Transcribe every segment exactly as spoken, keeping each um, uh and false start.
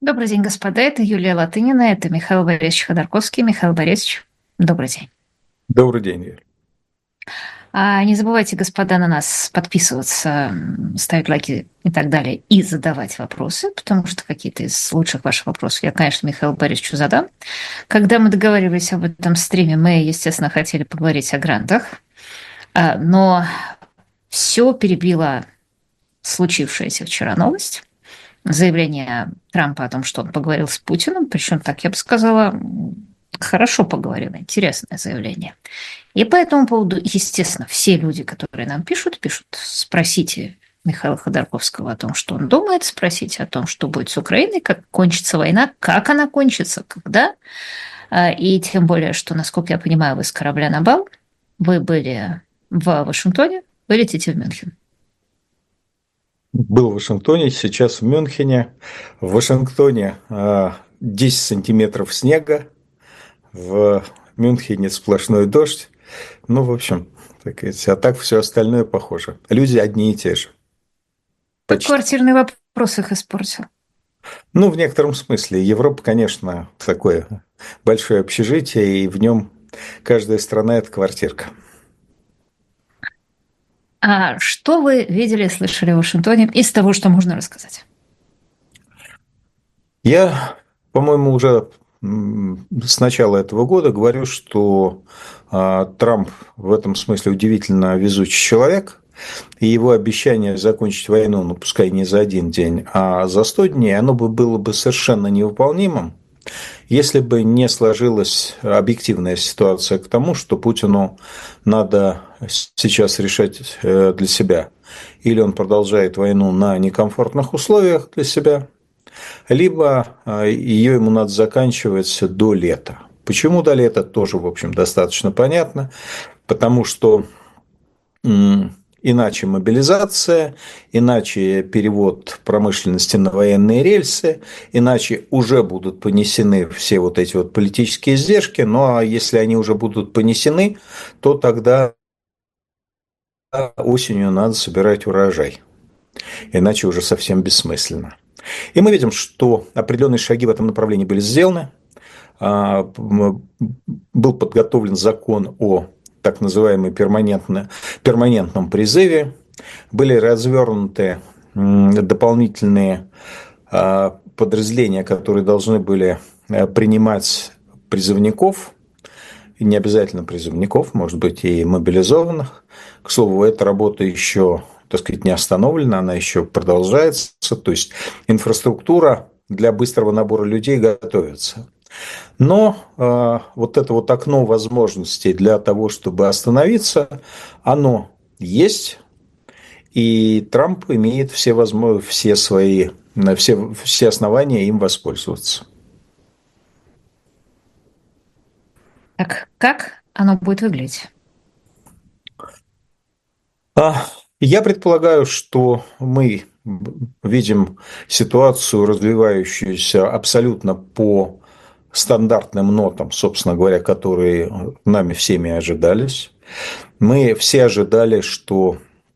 Добрый день, господа. Это Юлия Латынина, это Михаил Борисович Ходорковский. Михаил Борисович, добрый день. Добрый день, Юрий. А не забывайте, господа, на нас подписываться, м, ставить лайки и так далее, и задавать вопросы, потому что какие-то из лучших ваших вопросов я, конечно, Михаилу Борисовичу задам. Когда мы договаривались об этом стриме, мы, естественно, хотели поговорить о грантах, а, но все перебила случившаяся вчера новость. Заявление Трампа о том, что он поговорил с Путиным, причем, так я бы сказала, хорошо поговорил, интересное заявление. И по этому поводу, естественно, все люди, которые нам пишут, пишут, спросите Михаила Ходорковского о том, что он думает, спросите о том, что будет с Украиной, как кончится война, как она кончится, когда. А, И тем более, что, насколько я понимаю, вы с корабля на бал, вы были в Вашингтоне, вы летите в Мюнхен. Был в Вашингтоне, сейчас в Мюнхене. В Вашингтоне а, десять сантиметров снега, в Мюнхене сплошной дождь. Ну, в общем, так сказать, а так все остальное похоже. Люди одни и те же. Так Почти. квартирный вопрос их испортил. Ну, в некотором смысле. Европа, конечно, такое большое общежитие, и в нем каждая страна – это квартирка. А что вы видели и слышали в Вашингтоне из того, что можно рассказать? Я, по-моему, уже с начала этого года говорю, что а, Трамп в этом смысле удивительно везучий человек, и его обещание закончить войну, ну, пускай не за один день, а за сто дней, оно бы было бы совершенно невыполнимым, если бы не сложилась объективная ситуация к тому, что Путину надо сейчас решать э, для себя. Или он продолжает войну на некомфортных условиях для себя, либо ее ему надо заканчивать до лета. Почему до лета, тоже, в общем, достаточно понятно, потому что иначе мобилизация, иначе перевод промышленности на военные рельсы, иначе уже будут понесены все вот эти вот политические издержки, ну а если они уже будут понесены, то тогда осенью надо собирать урожай, иначе уже совсем бессмысленно. И мы видим, что определенные шаги в этом направлении были сделаны. Был подготовлен закон о так называемом перманентном призыве. Были развернуты дополнительные подразделения, которые должны были принимать призывников, и не обязательно призывников, может быть, и мобилизованных. К слову, эта работа еще, так сказать, не остановлена, она еще продолжается. То есть инфраструктура для быстрого набора людей готовится. Но э, вот это вот окно возможностей для того, чтобы остановиться, оно есть, и Трамп имеет все, возможно, все свои, все, все основания им воспользоваться. Так как оно будет выглядеть? А, Я предполагаю, что мы видим ситуацию, развивающуюся абсолютно по стандартным нотам, собственно говоря, которые нами всеми ожидались. Мы все ожидали, что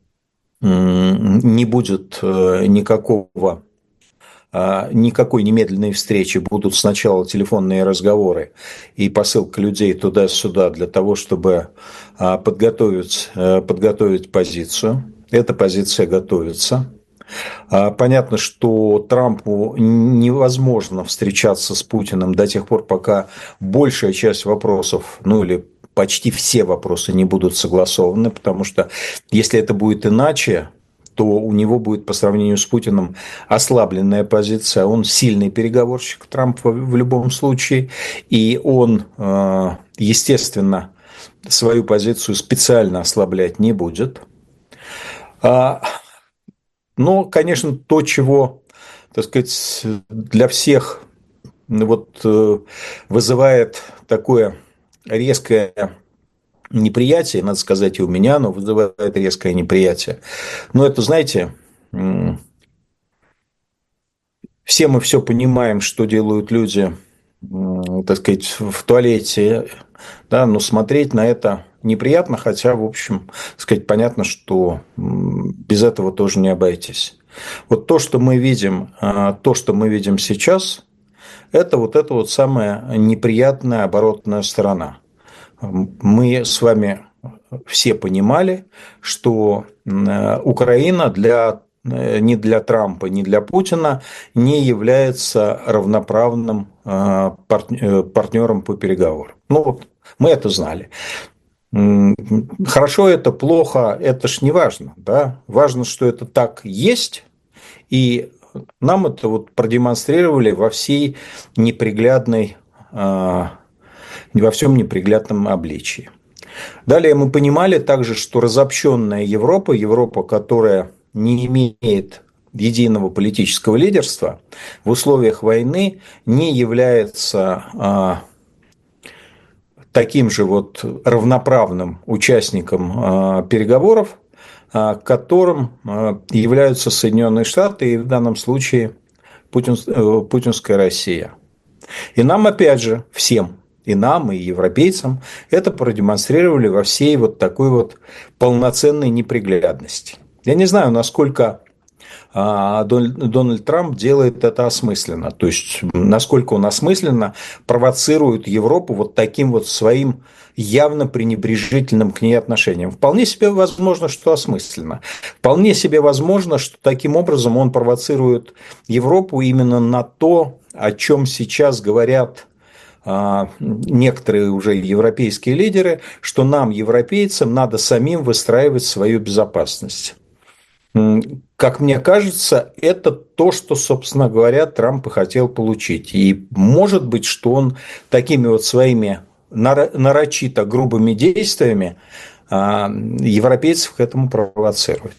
не будет э, никакого а, никакой немедленной встречи, будут сначала телефонные разговоры и посылка людей туда-сюда для того, чтобы а, подготовить, э, подготовить позицию. Эта позиция готовится. А, Понятно, что Трампу невозможно встречаться с Путиным до тех пор, пока большая часть вопросов, ну или почти все вопросы не будут согласованы, потому что если это будет иначе, то у него будет по сравнению с Путиным ослабленная позиция. Он сильный переговорщик, Трамп в любом случае, и он, естественно, свою позицию специально ослаблять не будет. Но, конечно, то, чего, так сказать, для всех вот, вызывает такое резкое неприятие, надо сказать, и у меня оно вызывает резкое неприятие. Но это, знаете, все мы все понимаем, что делают люди, так сказать, в туалете, да, но смотреть на это неприятно, хотя, в общем, так сказать, понятно, что без этого тоже не обойтись. Вот то, что мы видим, то, что мы видим сейчас, это вот эта вот самая неприятная оборотная сторона. Мы с вами все понимали, что Украина для, ни для Трампа, ни для Путина не является равноправным партнером по переговорам. Ну вот мы это знали. Хорошо это, плохо, это ж не важно. Да? Важно, что это так есть, и нам это вот продемонстрировали во всей неприглядной, во всем неприглядном обличии. Далее мы понимали также, что разобщенная Европа, Европа, которая не имеет единого политического лидерства, в условиях войны не является таким же вот равноправным участником переговоров, которым являются Соединенные Штаты и в данном случае путинская Россия. И нам, опять же, всем, и нам, и европейцам, это продемонстрировали во всей вот такой вот полноценной неприглядности. Я не знаю, насколько Дональд Трамп делает это осмысленно, то есть насколько он осмысленно провоцирует Европу вот таким вот своим явно пренебрежительным к ней отношением. Вполне себе возможно, что осмысленно. Вполне себе возможно, что таким образом он провоцирует Европу именно на то, о чем сейчас говорят некоторые уже европейские лидеры, что нам, европейцам, надо самим выстраивать свою безопасность. Как мне кажется, это то, что, собственно говоря, Трамп и хотел получить. И может быть, что он такими вот своими нарочито грубыми действиями европейцев к этому провоцирует.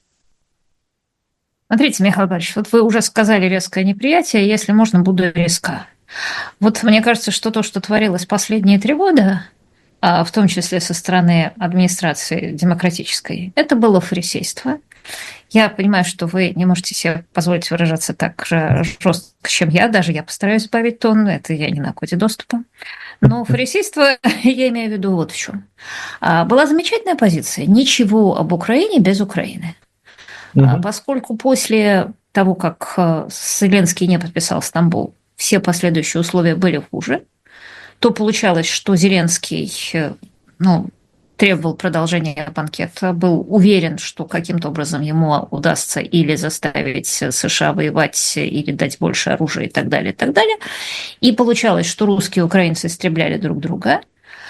Смотрите, Михаил Борисович, вот вы уже сказали резкое неприятие, если можно, буду резка. Вот мне кажется, что то, что творилось последние три года, в том числе со стороны администрации демократической, это было фарисейство. Я понимаю, что вы не можете себе позволить выражаться так же жестко, чем я, даже я постараюсь сбавить тон, это я не на коде доступа. Но фарисейство, я имею в виду вот в чем. Была замечательная позиция: ничего об Украине без Украины. Угу. Поскольку после того, как Зеленский не подписал Стамбул, все последующие условия были хуже, то получалось, что Зеленский, ну, требовал продолжения банкета, был уверен, что каким-то образом ему удастся или заставить США воевать, или дать больше оружия и так далее, и так далее. И получалось, что русские и украинцы истребляли друг друга.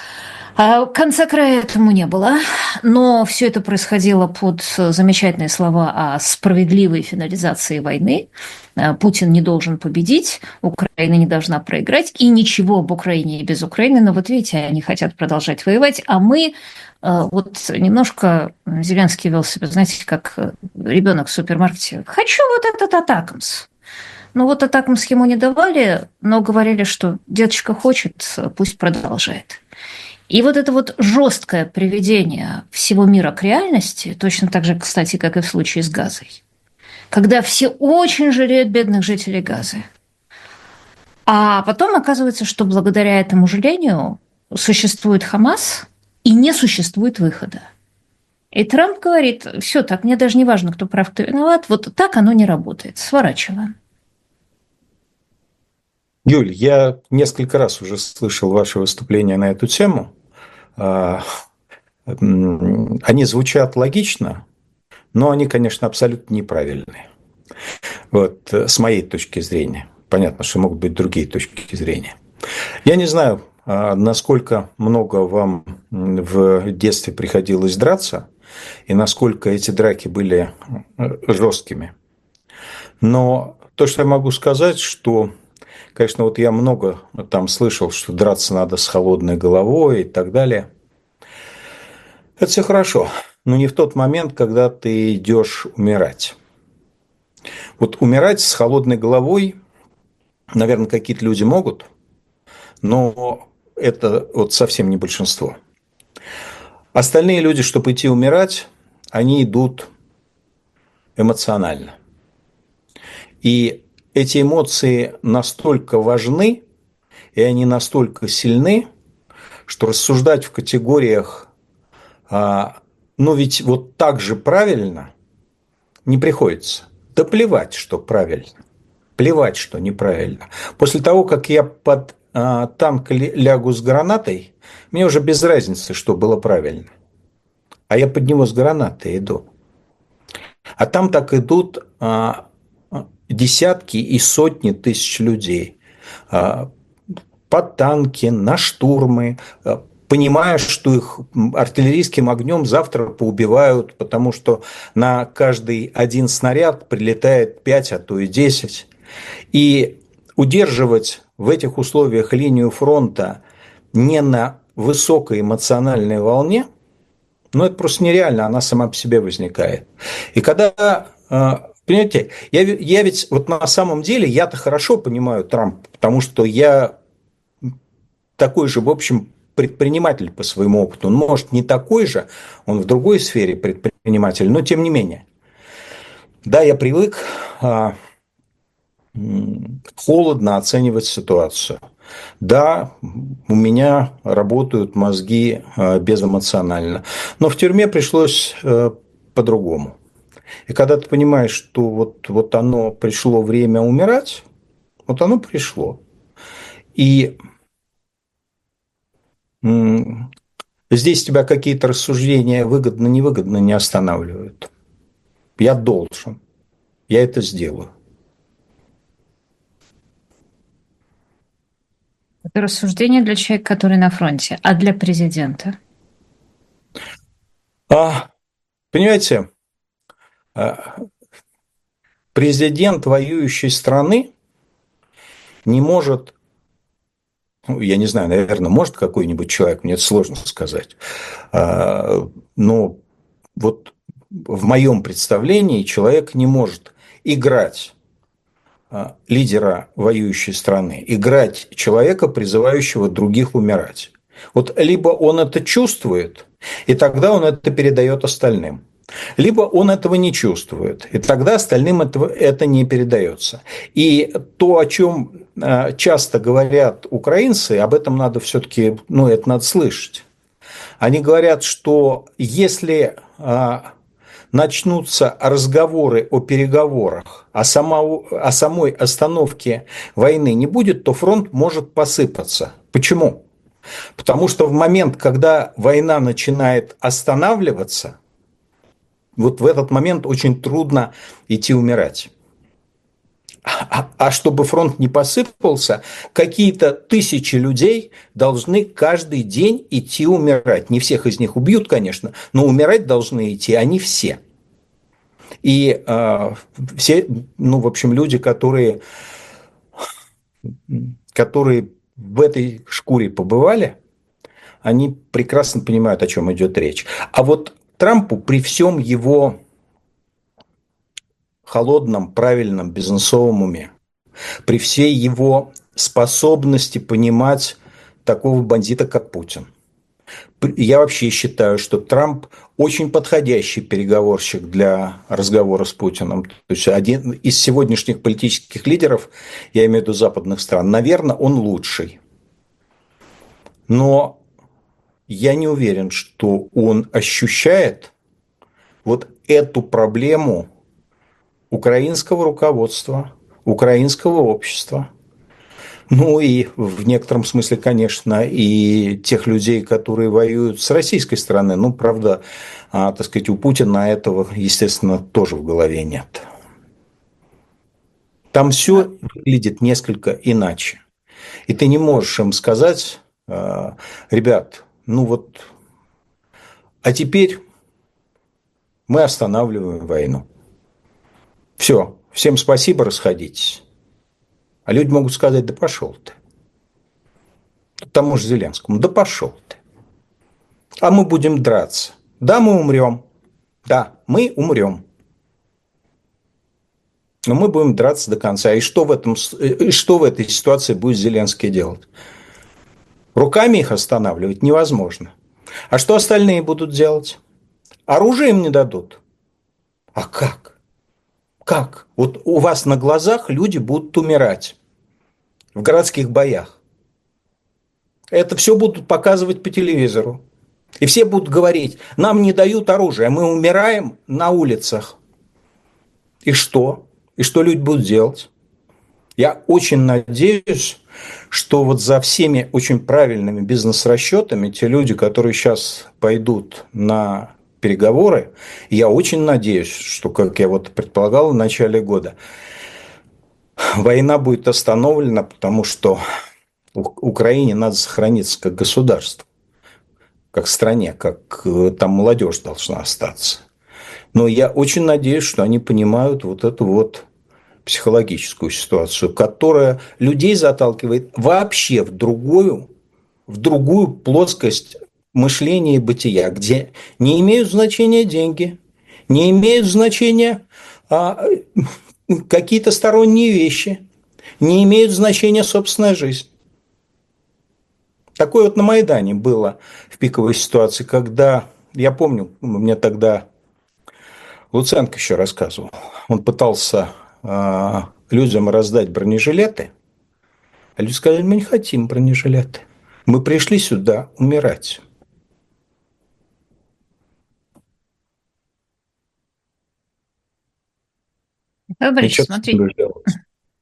Конца края этому не было, но все это происходило под замечательные слова о справедливой финализации войны. Путин не должен победить, Украина не должна проиграть, и ничего об Украине и без Украины. Но вот видите, они хотят продолжать воевать, а мы вот немножко Зеленский вел себя, знаете, как ребенок в супермаркете. Хочу вот этот Атакамс. Ну вот Атакамс ему не давали, но говорили, что деточка хочет, пусть продолжает. И вот это вот жесткое приведение всего мира к реальности, точно так же, кстати, как и в случае с Газой, когда все очень жалеют бедных жителей Газы. А потом оказывается, что благодаря этому жалению существует Хамас и не существует выхода. И Трамп говорит: все так, мне даже не важно, кто прав, кто виноват, вот так оно не работает, сворачиваем. Юль, я несколько раз уже слышал ваше выступление на эту тему. Они звучат логично, но они, конечно, абсолютно неправильные. Вот, с моей точки зрения. Понятно, что могут быть другие точки зрения. Я не знаю, насколько много вам в детстве приходилось драться, и насколько эти драки были жесткими. Но то, что я могу сказать, что, конечно, вот я много там слышал, что драться надо с холодной головой и так далее. Это все хорошо, но не в тот момент, когда ты идешь умирать. Вот умирать с холодной головой, наверное, какие-то люди могут, но это вот совсем не большинство. Остальные люди, чтобы идти умирать, они идут эмоционально. И эти эмоции настолько важны, и они настолько сильны, что рассуждать в категориях «ну ведь вот так же правильно» не приходится. Да плевать, что правильно. Плевать, что неправильно. После того, как я под а, танк лягу с гранатой, мне уже без разницы, что было правильно. А я под него с гранатой иду. А там так идут а, десятки и сотни тысяч людей. А, под танки, на штурмы, а, понимая, что их артиллерийским огнем завтра поубивают, потому что на каждый один снаряд прилетает пять, а то и десять. И удерживать в этих условиях линию фронта не на высокой эмоциональной волне, ну, это просто нереально, она сама по себе возникает. И когда, понимаете, я, я ведь вот на самом деле, я-то хорошо понимаю Трампа, потому что я такой же, в общем, предприниматель по своему опыту. Он, может, не такой же, он в другой сфере предприниматель, но тем не менее. Да, я привык холодно оценивать ситуацию. Да, у меня работают мозги безэмоционально, но в тюрьме пришлось по-другому. И когда ты понимаешь, что вот, вот оно пришло время умирать, вот оно пришло. И здесь тебя какие-то рассуждения выгодно-невыгодно не останавливают. Я должен, я это сделаю. Это рассуждение для человека, который на фронте, а для президента? А, понимаете, президент воюющей страны не может, ну, я не знаю, наверное, может какой-нибудь человек, мне это сложно сказать, но вот в моем представлении человек не может играть лидера воюющей страны, играть человека, призывающего других умирать. Вот либо он это чувствует, и тогда он это передает остальным. Либо он этого не чувствует, и тогда остальным этого, это не передается. И то, о чем часто говорят украинцы, об этом надо все-таки, ну, это надо слышать. Они говорят, что если начнутся разговоры о переговорах, а, сама, а самой остановке войны не будет, то фронт может посыпаться. Почему? Потому что в момент, когда война начинает останавливаться, вот в этот момент очень трудно идти умирать. А, а чтобы фронт не посыпался, какие-то тысячи людей должны каждый день идти умирать. Не всех из них убьют, конечно, но умирать должны идти они все. И э, все, ну, в общем, люди, которые, которые в этой шкуре побывали, они прекрасно понимают, о чем идет речь. А вот Трампу при всем его холодном, правильном, бизнесовом уме, при всей его способности понимать такого бандита, как Путин, я вообще считаю, что Трамп очень подходящий переговорщик для разговора с Путиным. То есть один из сегодняшних политических лидеров, я имею в виду западных стран, наверное, он лучший. Но я не уверен, что он ощущает вот эту проблему украинского руководства, украинского общества. Ну и в некотором смысле, конечно, и тех людей, которые воюют с российской стороны. Ну, правда, а, так сказать, у Путина этого, естественно, тоже в голове нет. Там все выглядит несколько иначе. И ты не можешь им сказать, ребят, ну вот, а теперь мы останавливаем войну. Все, всем спасибо, расходитесь. А люди могут сказать, да пошел ты. Тому же Зеленскому, да пошел ты. А мы будем драться. Да, мы умрем. Да, мы умрем. Но мы будем драться до конца. И что в, этом, и что в этой ситуации будет Зеленский делать? Руками их останавливать невозможно. А что остальные будут делать? Оружие им не дадут. А как? Как? Вот у вас на глазах люди будут умирать в городских боях. Это все будут показывать по телевизору. И все будут говорить, нам не дают оружие, мы умираем на улицах. И что? И что люди будут делать? Я очень надеюсь, что вот за всеми очень правильными бизнес-расчетами те люди, которые сейчас пойдут на переговоры, я очень надеюсь, что, как я вот предполагал в начале года, война будет остановлена, потому что Украине надо сохраниться как государство, как стране, как там молодежь должна остаться. Но я очень надеюсь, что они понимают вот эту вот психологическую ситуацию, которая людей заталкивает вообще в другую, в другую плоскость мышления и бытия, где не имеют значения деньги, не имеют значения а, какие-то сторонние вещи, не имеют значения собственная жизнь. Такое вот на Майдане было в пиковой ситуации, когда, я помню, мне тогда Луценко еще рассказывал, он пытался э, людям раздать бронежилеты, а люди сказали, мы не хотим бронежилеты, мы пришли сюда умирать. Михаил И Борисович, что ты с этим смотрите, будешь делать?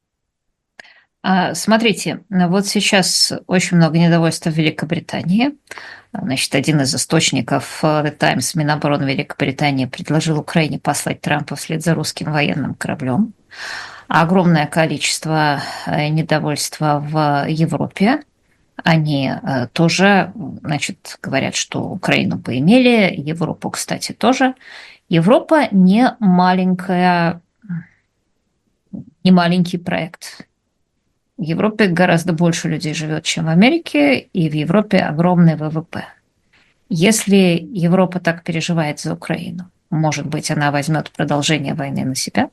а, смотрите, вот сейчас очень много недовольства в Великобритании. Значит, один из источников э, The Times, Минобороны Великобритании, предложил Украине послать Трампа вслед за русским военным кораблем. Огромное количество э, недовольства в Европе. Они э, тоже, значит, говорят, что Украину поимели, Европу, кстати, тоже. Европа не маленькая, не маленький проект. В Европе гораздо больше людей живет, чем в Америке, и в Европе огромный вэ вэ пэ. Если Европа так переживает за Украину, может быть, она возьмет продолжение войны на себя?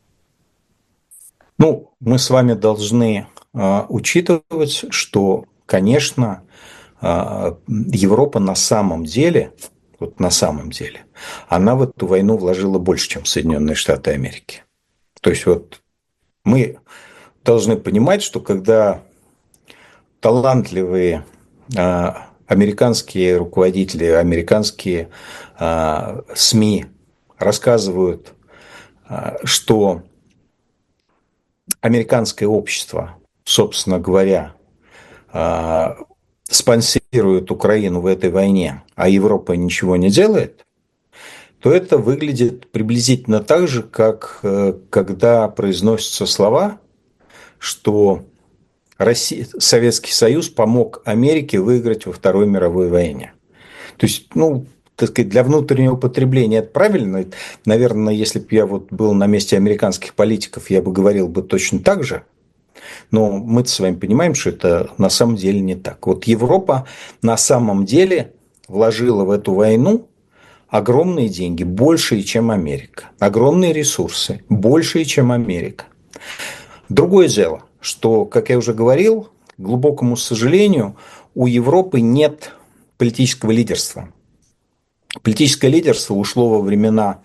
Ну, мы с вами должны э, учитывать, что, конечно, э, Европа на самом деле, вот на самом деле, она в эту войну вложила больше, чем Соединенные Штаты Америки. То есть вот мы должны понимать, что когда талантливые э, американские руководители, американские э, СМИ рассказывают, э, что американское общество, собственно говоря, э, спонсирует Украину в этой войне, а Европа ничего не делает, то это выглядит приблизительно так же, как э, когда произносятся слова, что Россия, Советский Союз помог Америке выиграть во Второй мировой войне. То есть, ну, так сказать, для внутреннего потребления это правильно. Наверное, если бы я вот был на месте американских политиков, я бы говорил бы точно так же. Но мы-то с вами понимаем, что это на самом деле не так. Вот Европа на самом деле вложила в эту войну огромные деньги, большие, чем Америка. Огромные ресурсы, большие, чем Америка. Другое дело, что, как я уже говорил, к глубокому сожалению, у Европы нет политического лидерства. Политическое лидерство ушло во времена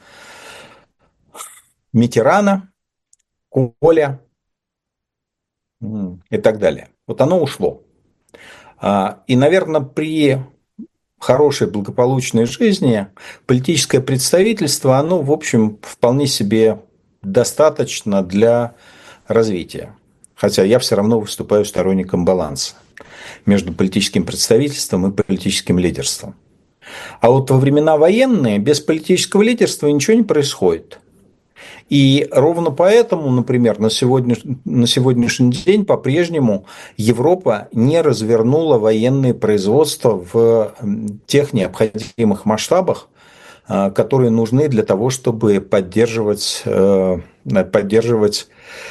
Миттерана, Коля и так далее. Вот оно ушло. И, наверное, при хорошей благополучной жизни политическое представительство, оно, в общем, вполне себе достаточно для развития. Хотя я все равно выступаю сторонником баланса между политическим представительством и политическим лидерством. А вот во времена военные без политического лидерства ничего не происходит. И ровно поэтому, например, на, сегодня, на сегодняшний день по-прежнему Европа не развернула военные производства в тех необходимых масштабах, которые нужны для того, чтобы поддерживать, поддерживать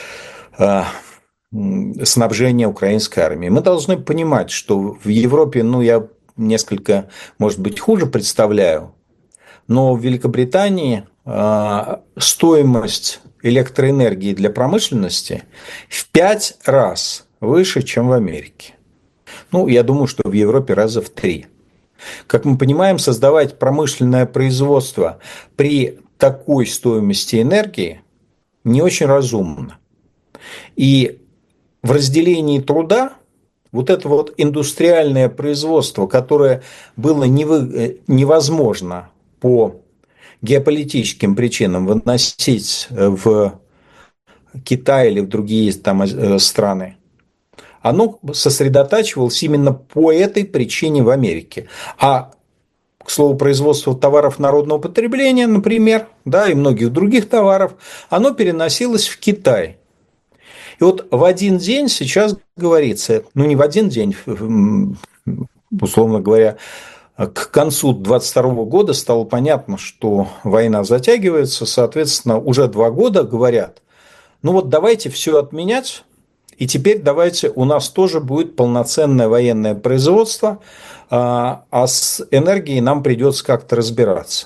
снабжение украинской армии. Мы должны понимать, что в Европе, ну, я несколько, может быть, хуже представляю, но в Великобритании стоимость электроэнергии для промышленности в пять раз выше, чем в Америке. Ну, я думаю, что в Европе раза в три. Как мы понимаем, создавать промышленное производство при такой стоимости энергии не очень разумно. И в разделении труда вот это вот индустриальное производство, которое было невозможно по геополитическим причинам выносить в Китай или в другие там страны, оно сосредотачивалось именно по этой причине в Америке. А, к слову, производство товаров народного потребления, например, да, и многих других товаров, оно переносилось в Китай. И вот в один день сейчас говорится, ну не в один день, условно говоря, к концу двадцать второго года стало понятно, что война затягивается, соответственно, уже два года говорят, ну вот давайте все отменять, и теперь давайте у нас тоже будет полноценное военное производство, а с энергией нам придется как-то разбираться.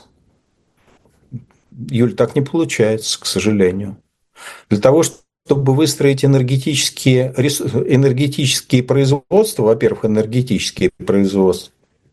Юль, так не получается, к сожалению. Для того, чтобы выстроить энергетические, энергетические производства, во-первых, энергетические производства,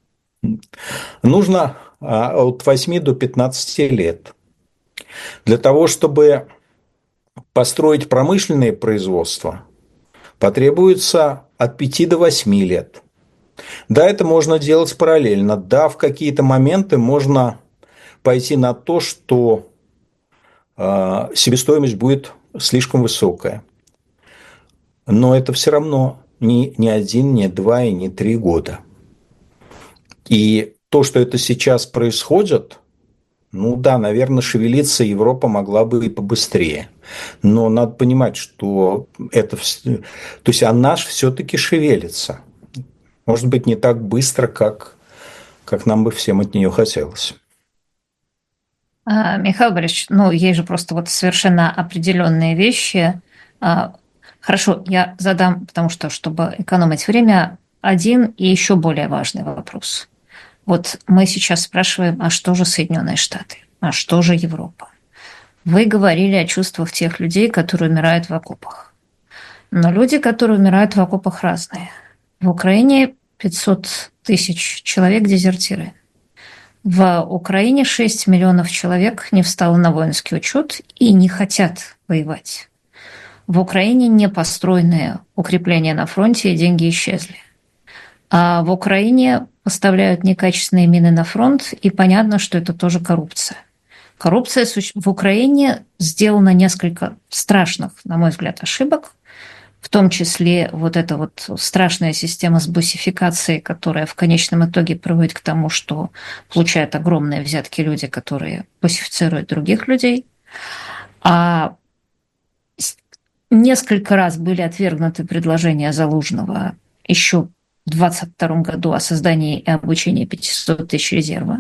нужно от восьми до пятнадцати лет. Для того, чтобы построить промышленное производство, потребуется от пяти до восьми лет. Да, это можно делать параллельно. Да, в какие-то моменты можно пойти на то, что э, себестоимость будет слишком высокая. Но это все равно не, не один, не два и не три года. И то, что это сейчас происходит, ну да, наверное, шевелиться Европа могла бы и побыстрее. Но надо понимать, что это... То есть она все-таки шевелится. Может быть, не так быстро, как, как нам бы всем от нее хотелось. А, Михаил Борисович, ну, есть же просто вот совершенно определенные вещи. А, хорошо, я задам, потому что, чтобы экономить время, один и еще более важный вопрос. Вот мы сейчас спрашиваем, а что же Соединенные Штаты? А что же Европа? Вы говорили о чувствах тех людей, которые умирают в окопах. Но люди, которые умирают в окопах, разные. В Украине пятьсот тысяч человек дезертиры. В Украине шесть миллионов человек не встало на воинский учет и не хотят воевать. В Украине не построены укрепления на фронте, и деньги исчезли. А в Украине поставляют некачественные мины на фронт, и понятно, что это тоже коррупция. Коррупция в Украине сделана несколько страшных, на мой взгляд, ошибок, в том числе вот эта вот страшная система с бусификацией, которая в конечном итоге приводит к тому, что получают огромные взятки люди, которые бусифицируют других людей. А несколько раз были отвергнуты предложения Залужного еще в двадцать втором году о создании и обучении пятисот тысяч резерва,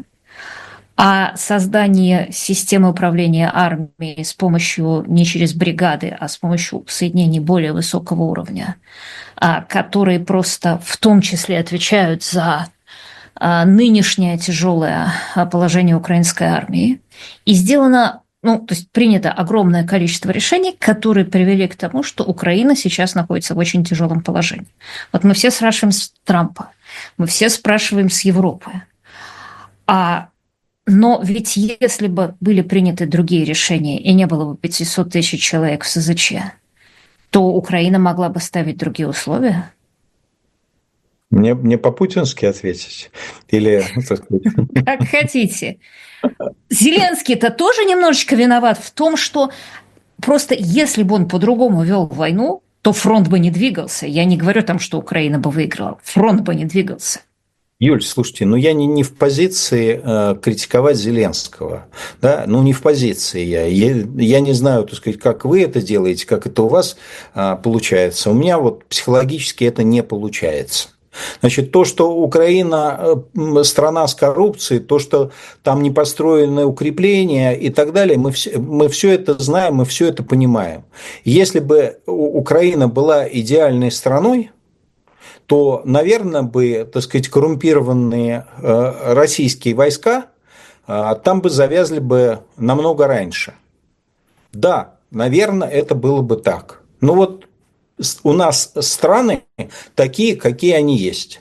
о создании системы управления армией с помощью не через бригады, а с помощью соединений более высокого уровня, которые просто в том числе отвечают за нынешнее тяжелое положение украинской армии. И сделано, ну, то есть принято огромное количество решений, которые привели к тому, что Украина сейчас находится в очень тяжелом положении. Вот мы все спрашиваем с Трампа, мы все спрашиваем с Европы. А Но ведь если бы были приняты другие решения и не было бы пятисот тысяч человек в СЗЧ, то Украина могла бы ставить другие условия? Мне, мне по-путински ответить? Или... Как хотите. Зеленский-то тоже немножечко виноват в том, что просто если бы он по-другому вел войну, то фронт бы не двигался. Я не говорю там, что Украина бы выиграла. Фронт бы не двигался. Юль, слушайте, ну я не, не в позиции э, критиковать Зеленского, да, ну не в позиции я. я, я не знаю, так сказать, как вы это делаете, как это у вас э, получается. У меня вот психологически это не получается. Значит, то, что Украина страна с коррупцией, то, что там не построены укрепления и так далее, мы все, мы все это знаем, мы все это понимаем. Если бы Украина была идеальной страной, то, наверное, бы, так сказать, коррумпированные российские войска там бы завязли бы намного раньше. Да, наверное, это было бы так. Но вот у нас страны такие, какие они есть.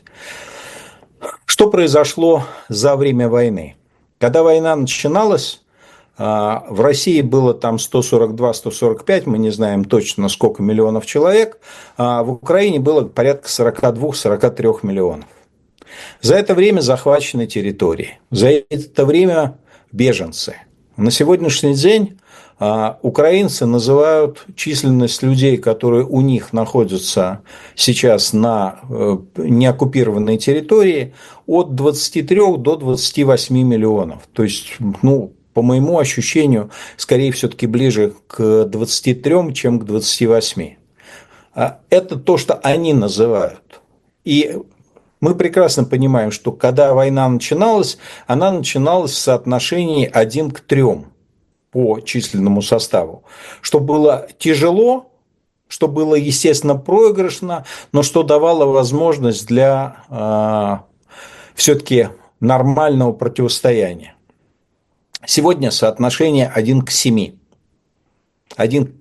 Что произошло за время войны? Когда война начиналась, в России было там сто сорок два - сто сорок пять, мы не знаем точно, сколько миллионов человек, а в Украине было порядка сорок два - сорок три миллионов. За это время захвачены территории, за это время беженцы. На сегодняшний день Украинцы называют численность людей, которые у них находятся сейчас на неоккупированной территории, от двадцати трёх до двадцати восьми миллионов. То есть, ну, по моему ощущению, скорее все-таки ближе к двадцати трём, чем к двадцати восьми. Это то, что они называют. И мы прекрасно понимаем, что когда война начиналась, она начиналась в соотношении один к трем по численному составу, что было тяжело, что было, естественно, проигрышно, но что давало возможность для э, все-таки нормального противостояния. Сегодня соотношение один к семи. один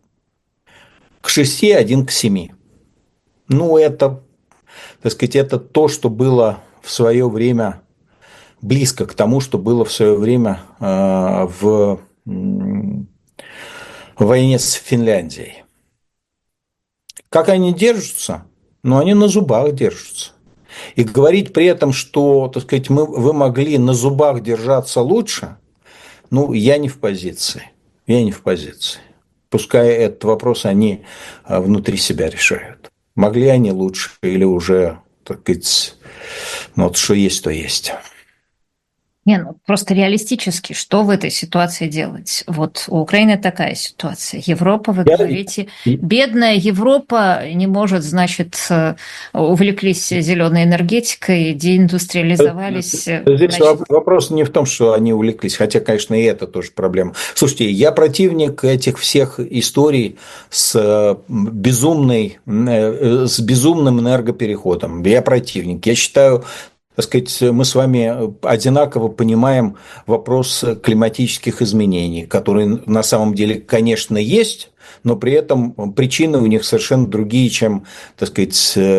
к шести, один к семи. Ну, это, так сказать, это то, что было в свое время близко к тому, что было в свое время э, в в войне с Финляндией. Как они держатся? Ну, они на зубах держатся. И говорить при этом, что, так сказать, мы, вы могли на зубах держаться лучше, ну, я не в позиции. Я не в позиции. Пускай этот вопрос они внутри себя решают. Могли они лучше или уже, так сказать, ну, вот что есть, то есть. Не, ну просто реалистически, что в этой ситуации делать? Вот у Украины такая ситуация. Европа, вы Я... говорите, бедная Европа не может, значит, увлеклись зеленой энергетикой, деиндустриализовались. Здесь значит... вопрос не в том, что они увлеклись, хотя, конечно, и это тоже проблема. Слушайте, я противник этих всех историй с безумной, с безумным энергопереходом. Я противник. Я считаю, так сказать, мы с вами одинаково понимаем вопрос климатических изменений, которые на самом деле, конечно, есть, но при этом причины у них совершенно другие, чем, так сказать,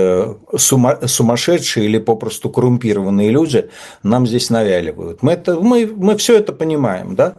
сумасшедшие или попросту коррумпированные люди нам здесь навяливают. Мы, это, мы, мы все это понимаем, да?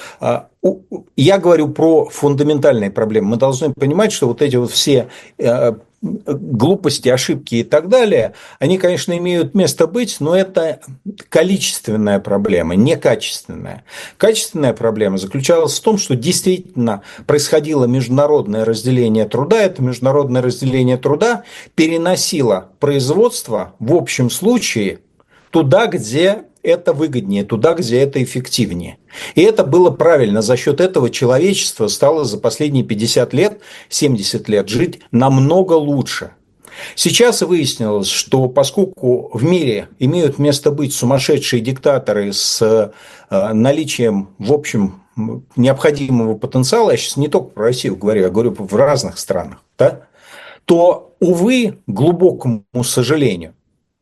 Я говорю про фундаментальные проблемы. Мы должны понимать, что вот эти вот все глупости, ошибки и так далее, они, конечно, имеют место быть, но это количественная проблема, не качественная. Качественная проблема заключалась в том, что действительно происходило международное разделение труда. Это международное разделение труда переносило производство в общем случае туда, где это выгоднее, туда, где это эффективнее. И это было правильно. За счет этого человечество стало за последние пятьдесят лет, семьдесят лет жить намного лучше. Сейчас выяснилось, что поскольку в мире имеют место быть сумасшедшие диктаторы с наличием, в общем, необходимого потенциала, я сейчас не только про Россию говорю, я говорю в разных странах, да, то, увы, к глубокому сожалению,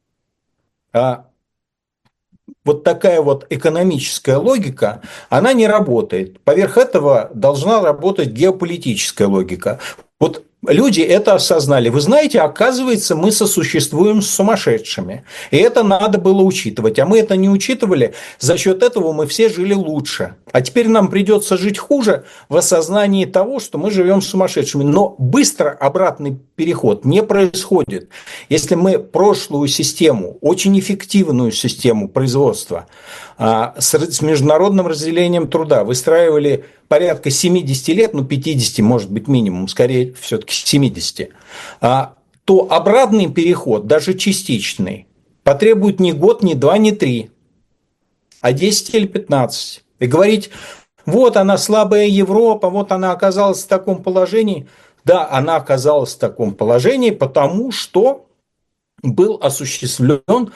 вот такая вот экономическая логика, она не работает. Поверх этого должна работать геополитическая логика. Вот люди это осознали. Вы знаете, оказывается, мы сосуществуем с сумасшедшими. И это надо было учитывать. А мы это не учитывали. За счет этого мы все жили лучше. А теперь нам придется жить хуже в осознании того, что мы живем с сумасшедшими. Но быстро обратный переход не происходит. Если мы прошлую систему, очень эффективную систему производства с международным разделением труда выстраивали порядка семидесяти лет, ну пятидесяти, может быть, минимум, скорее все-таки семидесяти, то обратный переход, даже частичный, потребует не год, не два, не три, а десять или пятнадцать. И говорить, вот она слабая Европа, вот она оказалась в таком положении. Да, она оказалась в таком положении, потому что был осуществлен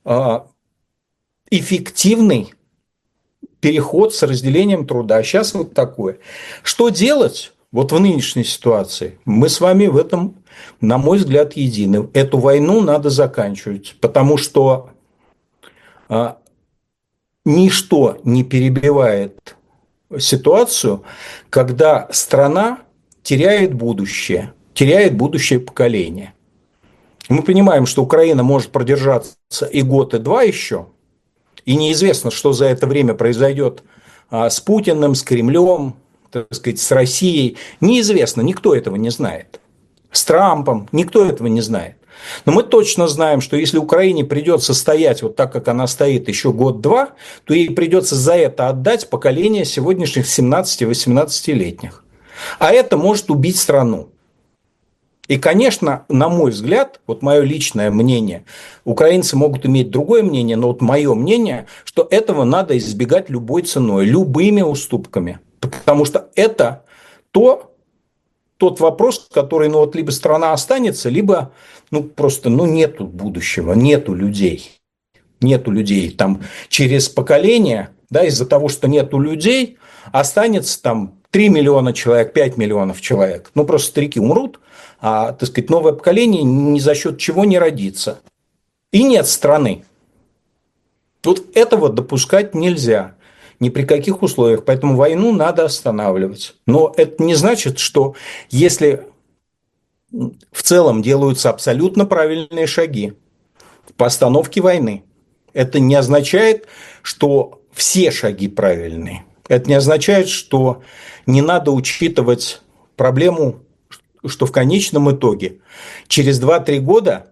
эффективный переход с разделением труда. Сейчас вот такое. Что делать вот в нынешней ситуации? Мы с вами в этом, на мой взгляд, едины. Эту войну надо заканчивать, потому что а, ничто не перебивает ситуацию, когда страна теряет будущее, теряет будущее поколение. Мы понимаем, что Украина может продержаться и год, и два еще, и неизвестно, что за это время произойдет с Путиным, с Кремлем, так сказать, с Россией. Неизвестно, никто этого не знает. С Трампом, никто этого не знает. Но мы точно знаем, что если Украине придется стоять вот так, как она стоит еще год-два, то ей придется за это отдать поколение сегодняшних семнадцати-восемнадцатилетних. А это может убить страну. И, конечно, на мой взгляд, вот мое личное мнение, украинцы могут иметь другое мнение, но вот мое мнение, что этого надо избегать любой ценой, любыми уступками. Потому что это то, тот вопрос, который, ну вот либо страна останется, либо ну просто ну, нету будущего, нету людей. Нету людей. Там через поколение, да, из-за того, что нету людей, останется там три миллиона человек, пять миллионов человек. Ну, просто старики умрут, а, так сказать, новое поколение ни за счет чего не родится. И нет страны. Вот этого допускать нельзя ни при каких условиях. Поэтому войну надо останавливать. Но это не значит, что если в целом делаются абсолютно правильные шаги по остановке войны, это не означает, что все шаги правильные. Это не означает, что не надо учитывать проблему, что в конечном итоге через два-три года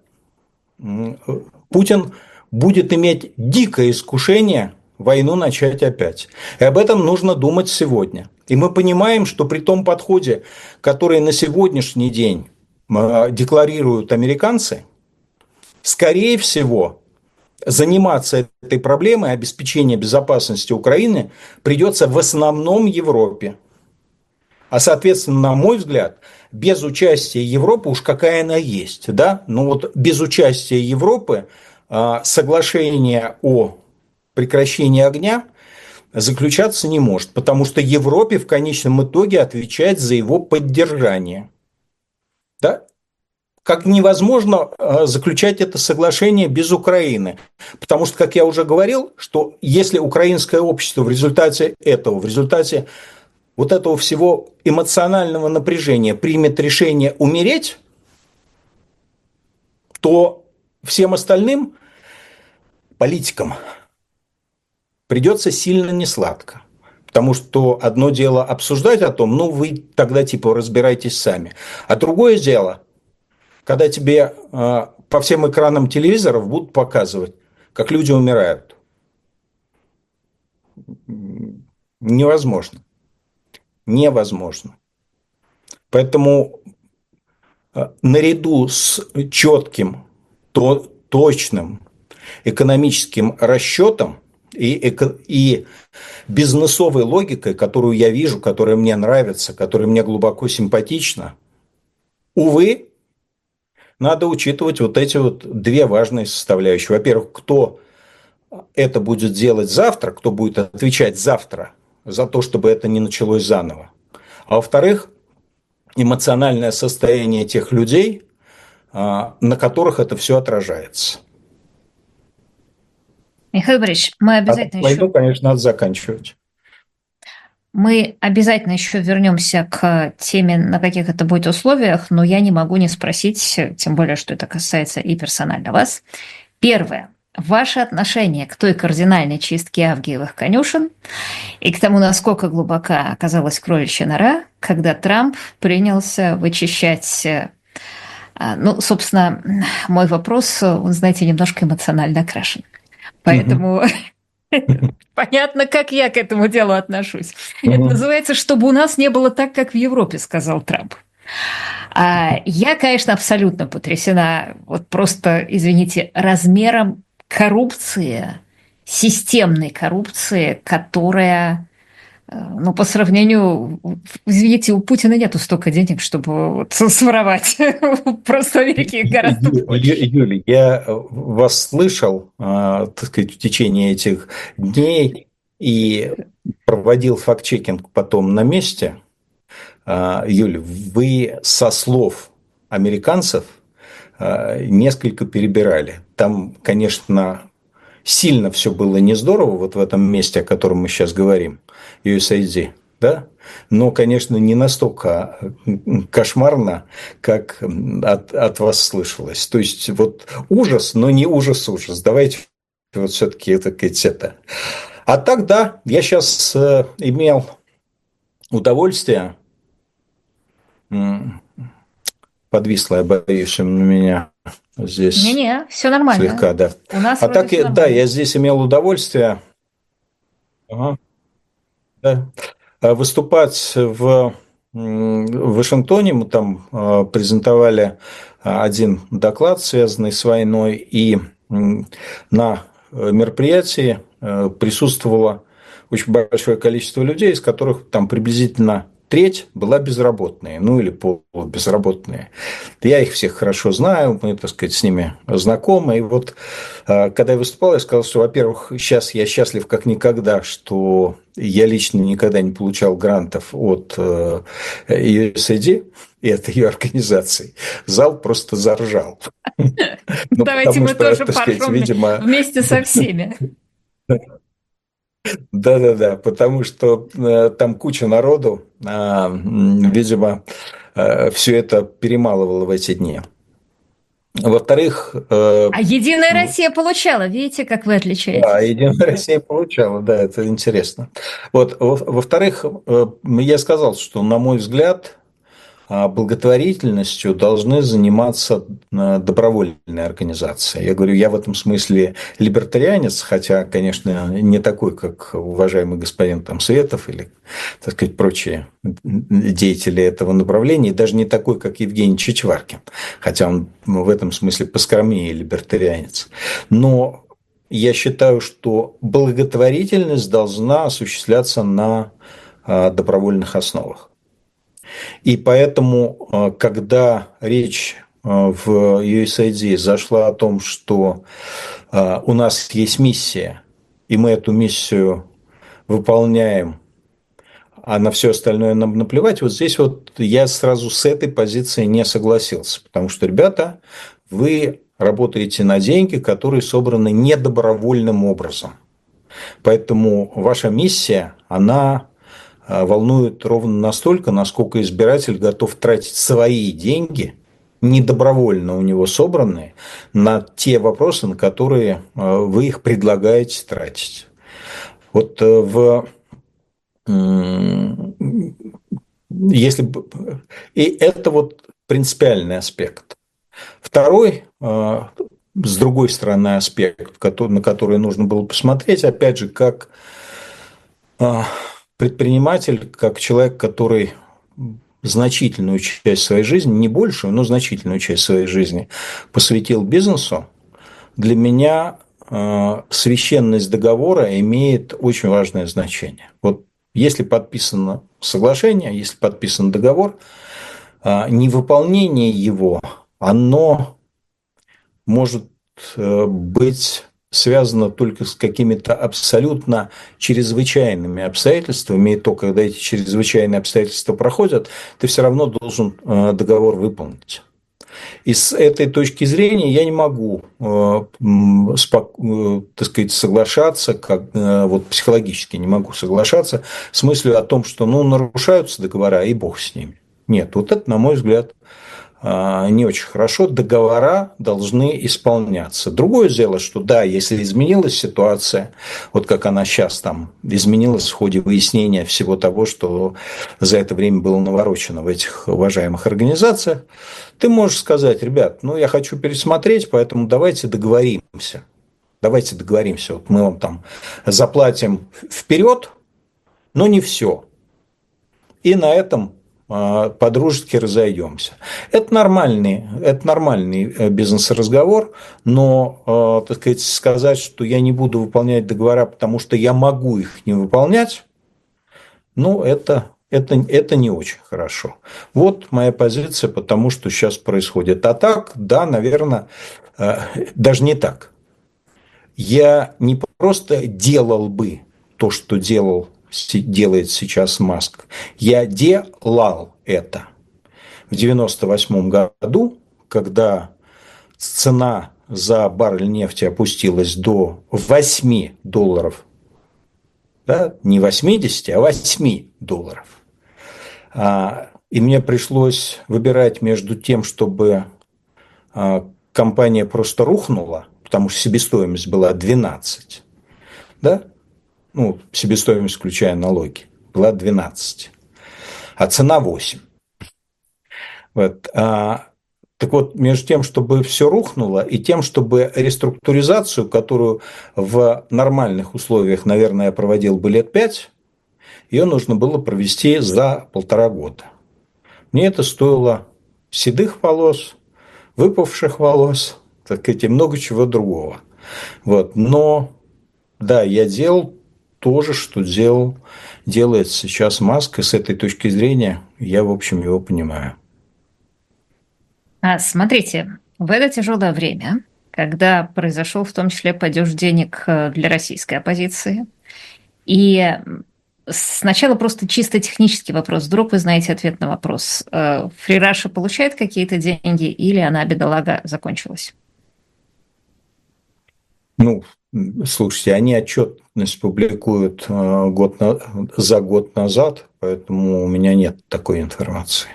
Путин будет иметь дикое искушение войну начать опять. И об этом нужно думать сегодня. И мы понимаем, что при том подходе, который на сегодняшний день декларируют американцы, скорее всего, заниматься этой проблемой обеспечения безопасности Украины придется в основном Европе. А, соответственно, на мой взгляд, без участия Европы, уж какая она есть, да, но вот без участия Европы соглашение о прекращении огня заключаться не может, потому что Европе в конечном итоге отвечать за его поддержание. Да? Как невозможно заключать это соглашение без Украины. Потому что, как я уже говорил, что если украинское общество в результате этого, в результате вот этого всего эмоционального напряжения примет решение умереть, то всем остальным политикам придется сильно несладко. Потому что одно дело обсуждать о том, ну вы тогда типа разбирайтесь сами. А другое дело, когда тебе э, по всем экранам телевизоров будут показывать, как люди умирают. Невозможно. Невозможно. Поэтому э, наряду с четким, то, точным экономическим расчетом и, эко, и бизнесовой логикой, которую я вижу, которая мне нравится, которая мне глубоко симпатична, увы, надо учитывать вот эти вот две важные составляющие. Во-первых, кто это будет делать завтра, кто будет отвечать завтра за то, чтобы это не началось заново. А во-вторых, эмоциональное состояние тех людей, на которых это все отражается. Михаил Борисович, мы обязательно а войну, еще... конечно, надо заканчивать. Мы обязательно еще вернемся к теме, на каких это будет условиях, но я не могу не спросить, тем более, что это касается и персонально вас. Первое. Ваше отношение к той кардинальной чистке Авгиевых конюшен и к тому, насколько глубока оказалась кроличья нора, когда Трамп принялся вычищать... Ну, собственно, мой вопрос, он, знаете, немножко эмоционально окрашен. Поэтому... Понятно, как я к этому делу отношусь. Uh-huh. Это называется, чтобы у нас не было так, как в Европе, сказал Трамп. А я, конечно, абсолютно потрясена, вот просто, извините, размером коррупции, системной коррупции, которая, ну, по сравнению, извините, у Путина нету столько денег, чтобы вот своровать. Просто в Америке гораздо больше. Юлия, я вас слышал, так сказать, в течение этих дней и проводил факт-чекинг потом на месте. Юля, вы со слов американцев несколько перебирали. Там, конечно, сильно все было не здорово вот в этом месте, о котором мы сейчас говорим, ю эс эй ди, да? Но, конечно, не настолько кошмарно, как от, от вас слышалось. То есть, вот ужас, но не ужас-ужас. Давайте вот все-таки это, это. А так, да, я сейчас имел удовольствие подвисла, я боюсь, у меня здесь Не-не, все нормально. слегка, да. У нас А вроде так, все да, нормально. я здесь имел удовольствие, ага, да, выступать в в Вашингтоне. Мы там презентовали один доклад, связанный с войной, и на мероприятии присутствовало очень большое количество людей, из которых там приблизительно треть была безработные, ну или полубезработные. Я их всех хорошо знаю, мы, так сказать, с ними знакомы. И вот, когда я выступал, я сказал, что, во-первых, сейчас я счастлив как никогда, что я лично никогда не получал грантов от ю эс эй ди и от ее организаций. Зал просто заржал. Ну, Давайте потому мы что, тоже так сказать, поржем видимо... вместе со всеми. Да-да-да, потому что там куча народу, видимо, все это перемалывало в эти дни. Во-вторых... А «Единая Россия» получала. Видите, как вы отличаетесь? Да, «Единая Россия» получала, да, это интересно. Вот, во-вторых, я сказал, что, на мой взгляд, благотворительностью должны заниматься добровольные организации. Я говорю, я в этом смысле либертарианец, хотя, конечно, не такой, как уважаемый господин там Светов или, так сказать, прочие деятели этого направления, и даже не такой, как Евгений Чичваркин, хотя он в этом смысле поскромнее либертарианец. Но я считаю, что благотворительность должна осуществляться на добровольных основах. И поэтому, когда речь в ю эс эй ди зашла о том, что у нас есть миссия, и мы эту миссию выполняем, а на все остальное нам наплевать, вот здесь вот я сразу с этой позиции не согласился, потому что, ребята, вы работаете на деньги, которые собраны недобровольным образом. Поэтому ваша миссия, она волнует ровно настолько, насколько избиратель готов тратить свои деньги, недобровольно у него собранные, на те вопросы, на которые вы их предлагаете тратить. Вот в... Если... И это вот принципиальный аспект. Второй, с другой стороны, аспект, на который нужно было посмотреть, опять же, как предприниматель, как человек, который значительную часть своей жизни, не большую, но значительную часть своей жизни посвятил бизнесу, для меня священность договора имеет очень важное значение. Вот если подписано соглашение, если подписан договор, невыполнение его, оно может быть связано только с какими-то абсолютно чрезвычайными обстоятельствами, и то, когда эти чрезвычайные обстоятельства проходят, ты все равно должен договор выполнить. И с этой точки зрения я не могу, так сказать, соглашаться, как, вот психологически не могу соглашаться с мыслью о том, что ну, нарушаются договора, и бог с ними. Нет, вот это, на мой взгляд, не очень хорошо, договора должны исполняться. Другое дело, что да, если изменилась ситуация, вот как она сейчас там изменилась в ходе выяснения всего того, что за это время было наворочено в этих уважаемых организациях, ты можешь сказать, ребят, ну я хочу пересмотреть, поэтому давайте договоримся. Давайте договоримся. Вот мы вам там заплатим вперед, но не все. И на этом по-дружески разойдемся. Это нормальный, это нормальный бизнес-разговор, но, так сказать, сказать, что я не буду выполнять договора, потому что я могу их не выполнять, ну, это, это, это не очень хорошо. Вот моя позиция по тому, что сейчас происходит. А так, да, наверное, даже не так. Я не просто делал бы то, что делал делает сейчас Маск. Я делал это. В девяносто восьмом году, когда цена за баррель нефти опустилась до восьми долларов, да, не восьмидесяти, а восьми долларов, и мне пришлось выбирать между тем, чтобы компания просто рухнула, потому что себестоимость была двенадцать, да, ну, себестоимость, включая налоги, была двенадцать, а цена восемь. Вот. Так вот, между тем, чтобы все рухнуло, и тем, чтобы реструктуризацию, которую в нормальных условиях, наверное, я проводил бы лет пять, ее нужно было провести за полтора года. Мне это стоило седых волос, выпавших волос, так сказать, и много чего другого. Вот. Но, да, я делал то же, что делал, делает сейчас Маск, и с этой точки зрения я, в общем, его понимаю. А, смотрите, в это тяжелое время, когда произошел в том числе падеж денег э, для российской оппозиции, и м, сначала просто чисто технический вопрос. Вдруг вы знаете ответ на вопрос. Э, Free Russia получает какие-то деньги или она, бедолага, закончилась? Ну, слушайте, они отчетность публикуют э, год на- за год назад, поэтому у меня нет такой информации.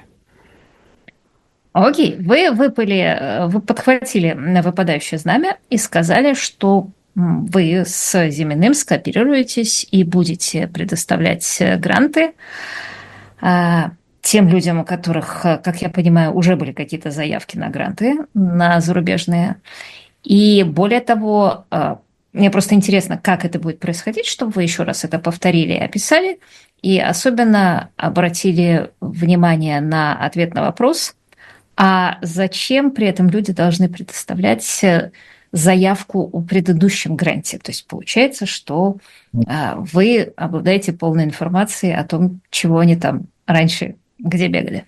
Окей, вы выпали, э, вы подхватили на выпадающее знамя и сказали, что м, вы с Зиминым скооперируетесь и будете предоставлять э, гранты а, тем людям, у которых, э, как я понимаю, уже были какие-то заявки на гранты, на зарубежные. И более того, а, мне просто интересно, как это будет происходить, чтобы вы еще раз это повторили и описали, и особенно обратили внимание на ответ на вопрос, а зачем при этом люди должны предоставлять э, заявку о предыдущем гранте? То есть получается, что а, вы обладаете полной информацией о том, чего они там раньше, где бегали.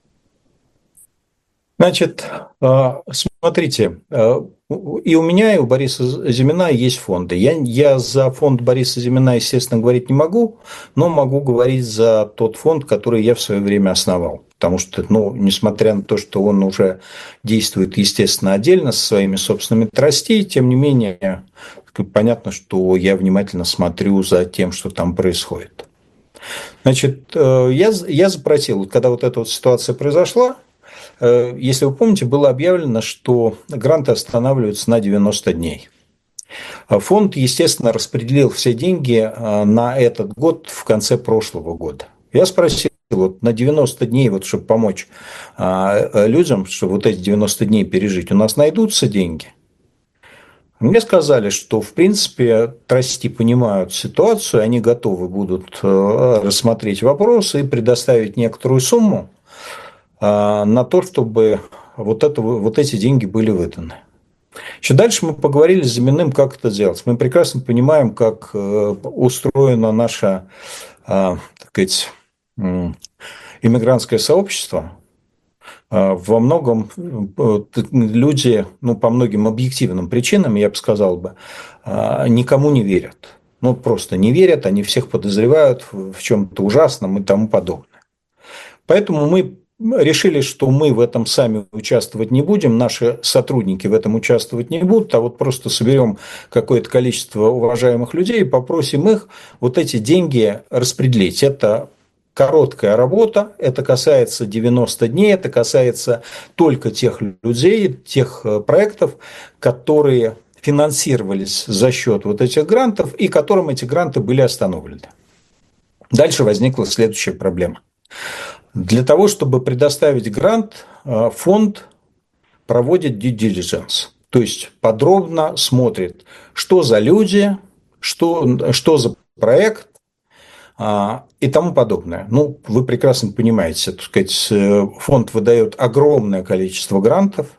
Значит, э, смотрите, э, и у меня, и у Бориса Зимина есть фонды. Я, я за фонд Бориса Зимина, естественно, говорить не могу, но могу говорить за тот фонд, который я в свое время основал. Потому что, ну, несмотря на то, что он уже действует, естественно, отдельно со своими собственными тростей, тем не менее, понятно, что я внимательно смотрю за тем, что там происходит. Значит, э, я, я запросил, когда вот эта вот ситуация произошла, если вы помните, было объявлено, что гранты останавливаются на девяносто дней. Фонд, естественно, распределил все деньги на этот год в конце прошлого года. Я спросил, вот на девяносто дней, вот, чтобы помочь людям, чтобы вот эти девяносто дней пережить, у нас найдутся деньги? Мне сказали, что, в принципе, трости понимают ситуацию, они готовы будут рассмотреть вопросы и предоставить некоторую сумму на то, чтобы вот, это, вот эти деньги были выданы. Еще дальше мы поговорили с Зиминым, как это делать. Мы прекрасно понимаем, как устроено наше, так сказать, иммигрантское сообщество. Во многом люди, ну, по многим объективным причинам, я бы сказал бы, никому не верят. Ну, просто не верят, они всех подозревают в чем-то ужасном и тому подобное. Поэтому мы решили, что мы в этом сами участвовать не будем, наши сотрудники в этом участвовать не будут, а вот просто соберем какое-то количество уважаемых людей и попросим их вот эти деньги распределить. Это короткая работа, это касается девяноста дней, это касается только тех людей, тех проектов, которые финансировались за счет вот этих грантов и которым эти гранты были остановлены. Дальше возникла следующая проблема. Для того, чтобы предоставить грант, фонд проводит due diligence, то есть подробно смотрит, что за люди, что, что за проект и тому подобное. Ну, вы прекрасно понимаете, так сказать, фонд выдает огромное количество грантов,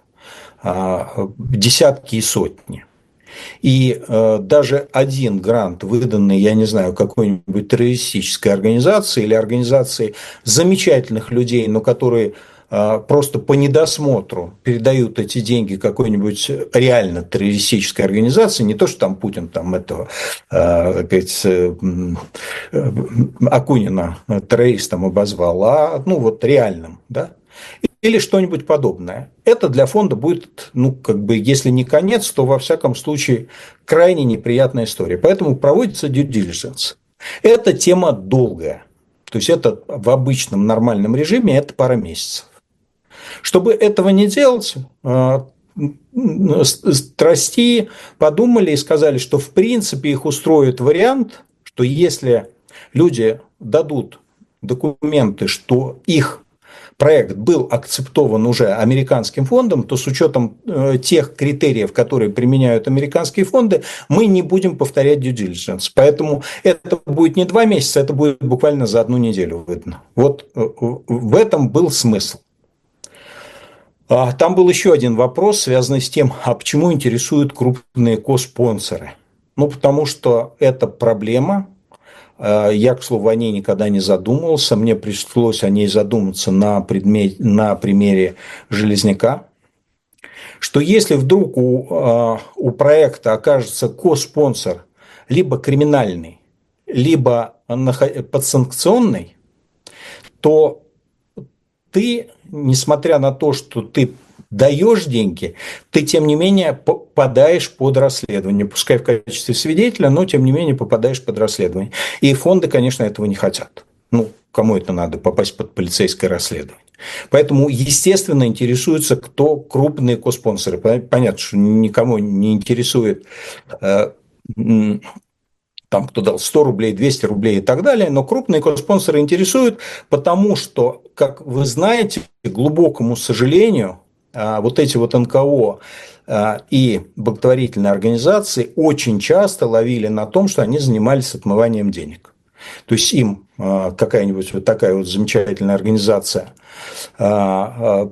десятки и сотни. И э, даже один грант, выданный, я не знаю, какой-нибудь террористической организации или организации замечательных людей, но которые э, просто по недосмотру передают эти деньги какой-нибудь реально террористической организации, не то, что там Путин там этого э, опять, э, э, Акунина террористом обозвал, а ну вот реальным, да? Или что-нибудь подобное. Это для фонда будет, ну, как бы, если не конец, то, во всяком случае, крайне неприятная история. Поэтому проводится due diligence. Эта тема долгая. То есть, это в обычном нормальном режиме это пара месяцев. Чтобы этого не делать, трости подумали и сказали, что, в принципе, их устроит вариант, что если люди дадут документы, что их проект был акцептован уже американским фондом, то с учетом тех критериев, которые применяют американские фонды, мы не будем повторять due diligence. Поэтому это будет не два месяца, это будет буквально за одну неделю видно. Вот в этом был смысл. Там был еще один вопрос, связанный с тем, а почему интересуют крупные коспонсоры. Ну, потому что это проблема. Я, к слову, о ней никогда не задумывался. Мне пришлось о ней задуматься на, предмете, на примере Железняка. Что если вдруг у, у проекта окажется коспонсор либо криминальный, либо подсанкционный, то ты, несмотря на то, что ты даешь деньги, ты, тем не менее, попадаешь под расследование. Пускай в качестве свидетеля, но, тем не менее, попадаешь под расследование. И фонды, конечно, этого не хотят. Ну, кому это надо, попасть под полицейское расследование. Поэтому, естественно, интересуются, кто крупные коспонсоры. Понятно, что никому не интересует там, кто дал сто рублей, двести рублей и так далее, но крупные коспонсоры интересуют, потому что, как вы знаете, к глубокому сожалению, вот эти вот эн ка о и благотворительные организации очень часто ловили на том, что они занимались отмыванием денег. То есть им какая-нибудь вот такая вот замечательная организация, которая,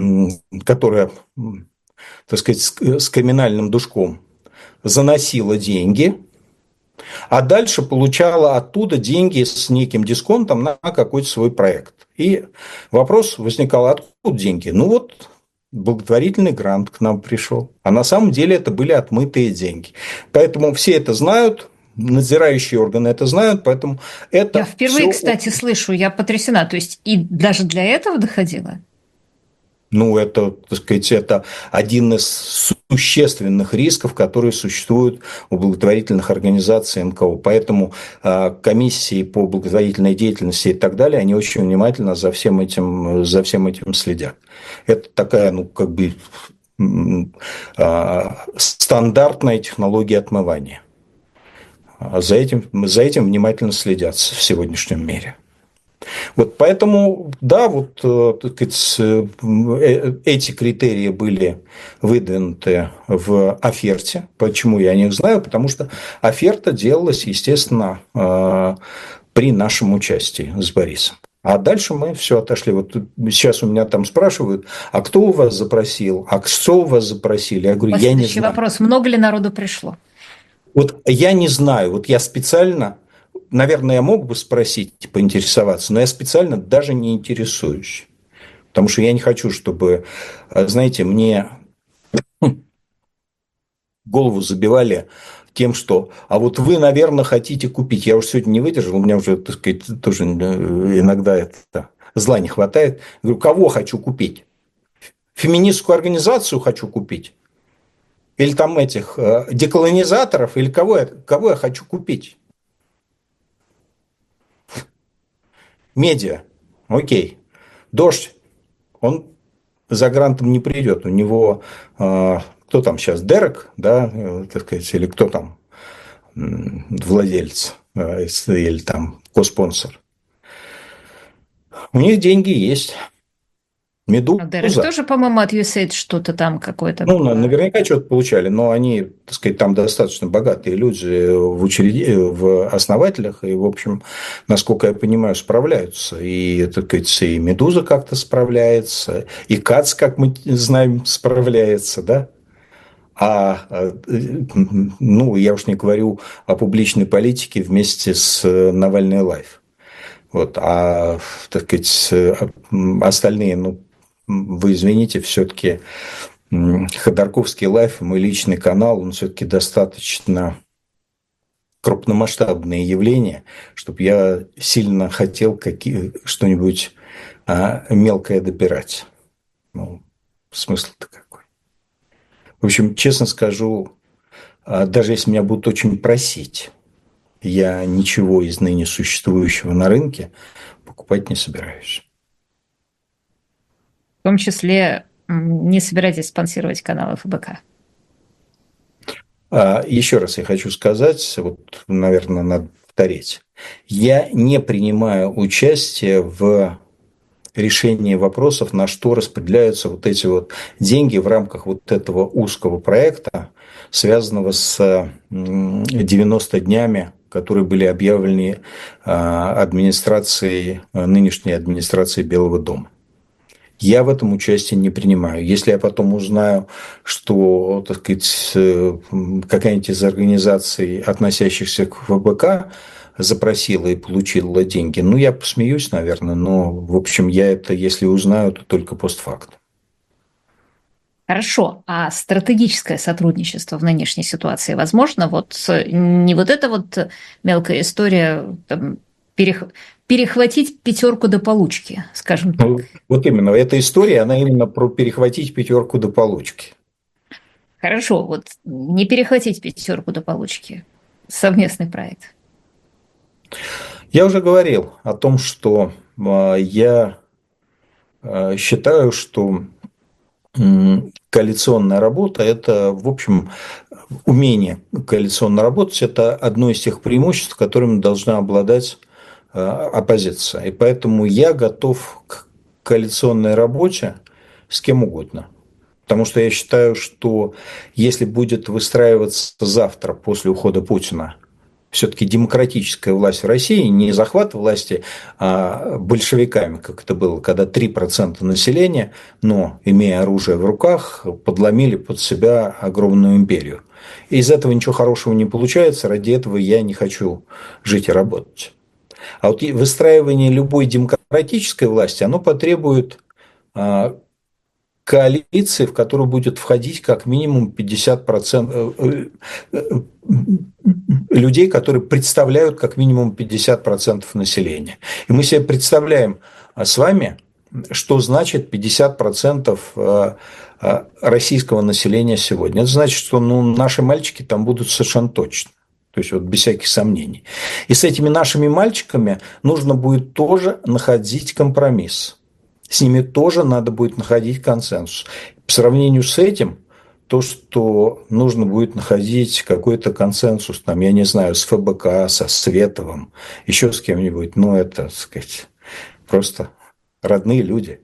так сказать, с криминальным душком заносила деньги, а дальше получала оттуда деньги с неким дисконтом на какой-то свой проект. И вопрос возникал, откуда деньги? Ну вот благотворительный грант к нам пришел. А на самом деле это были отмытые деньги. Поэтому все это знают, надзирающие органы это знают, поэтому это... Я впервые, все... кстати, слышу, я потрясена. То есть и даже для этого доходило? Ну, это, так сказать, это один из существенных рисков, которые существуют у благотворительных организаций эн ка о. Поэтому комиссии по благотворительной деятельности и так далее, они очень внимательно за всем этим, за всем этим следят. Это такая, ну, как бы стандартная технология отмывания. За этим, за этим внимательно следят в сегодняшнем мире. Вот поэтому, да, вот так сказать, эти критерии были выдвинуты в оферте. Почему я о них знаю? Потому что оферта делалась, естественно, при нашем участии с Борисом. А дальше мы все отошли. Вот сейчас у меня там спрашивают, а кто у вас запросил, а что у вас запросили? Я говорю, я не знаю. Вопрос, много ли народу пришло? Вот я не знаю, вот я специально... Наверное, я мог бы спросить, поинтересоваться, но я специально даже не интересуюсь. Потому что я не хочу, чтобы, знаете, мне голову забивали тем, что а вот вы, наверное, хотите купить. Я уже сегодня не выдержал, у меня уже, так сказать, тоже иногда это, зла не хватает. Я говорю, кого хочу купить? Феминистскую организацию хочу купить? Или там этих деколонизаторов? Или кого я, кого я хочу купить? Медиа. Окей. Дождь. Он за грантом не придет. У него кто там сейчас, Дерек, да, так сказать, или кто там владелец или там коспонсор. У них деньги есть. Медуза. Дерек тоже, по-моему, от ю эс эй ай ди что-то там какое-то. Ну, было. Наверняка что-то получали, но они, так сказать, там достаточно богатые люди в, учреди... в основателях, и, в общем, насколько я понимаю, справляются. И, так сказать, и Медуза как-то справляется, и КАЦ, как мы знаем, справляется, да? А, ну, я уж не говорю о публичной политике вместе с Навальный Лайф. Вот, а, так сказать, остальные, ну, вы извините, все-таки Ходорковский Лайф, мой личный канал, он все-таки достаточно крупномасштабное явление, чтобы я сильно хотел какие, что-нибудь а, мелкое допирать. Ну, смысл-то какой. В общем, честно скажу, даже если меня будут очень просить, я ничего из ныне существующего на рынке покупать не собираюсь. В том числе не собираетесь спонсировать канал эф бэ ка? Еще раз я хочу сказать, вот, наверное, надо повторить. Я не принимаю участие в решения вопросов, на что распределяются вот эти вот деньги в рамках вот этого узкого проекта, связанного с девяноста днями, которые были объявлены администрацией, нынешней администрацией Белого дома. Я в этом участие не принимаю. Если я потом узнаю, что, так сказать, какая-нибудь из организаций, относящихся к ФБК, запросила и получила деньги, ну, я посмеюсь, наверное, но, в общем, я это, если узнаю, то только постфактум. Хорошо, а стратегическое сотрудничество в нынешней ситуации возможно? Вот не вот эта вот мелкая история там, перех... перехватить пятерку до получки, скажем так. Ну, вот именно, эта история, она именно про перехватить пятерку до получки. Хорошо, вот не перехватить пятерку до получки. Совместный проект. Я уже говорил о том, что я считаю, что коалиционная работа – это, в общем, умение коалиционно работать – это одно из тех преимуществ, которыми должна обладать оппозиция. И поэтому я готов к коалиционной работе с кем угодно. Потому что я считаю, что если будет выстраиваться завтра, после ухода Путина, все-таки демократическая власть в России, не захват власти а большевиками, как это было, когда три процента населения, но, имея оружие в руках, подломили под себя огромную империю. И из этого ничего хорошего не получается, ради этого я не хочу жить и работать. А вот выстраивание любой демократической власти, оно потребует коалиции, в которую будет входить как минимум пятьдесят процентов людей, которые представляют как минимум пятьдесят процентов населения. И мы себе представляем с вами, что значит пятьдесят процентов российского населения сегодня. Это значит, что ну, наши мальчики там будут совершенно точно. То есть, вот без всяких сомнений. И с этими нашими мальчиками нужно будет тоже находить компромисс. С ними тоже надо будет находить консенсус. По сравнению с этим, то, что нужно будет находить какой-то консенсус, там, я не знаю, с ФБК, со Световым, еще с кем-нибудь, ну, это, так сказать, просто родные люди.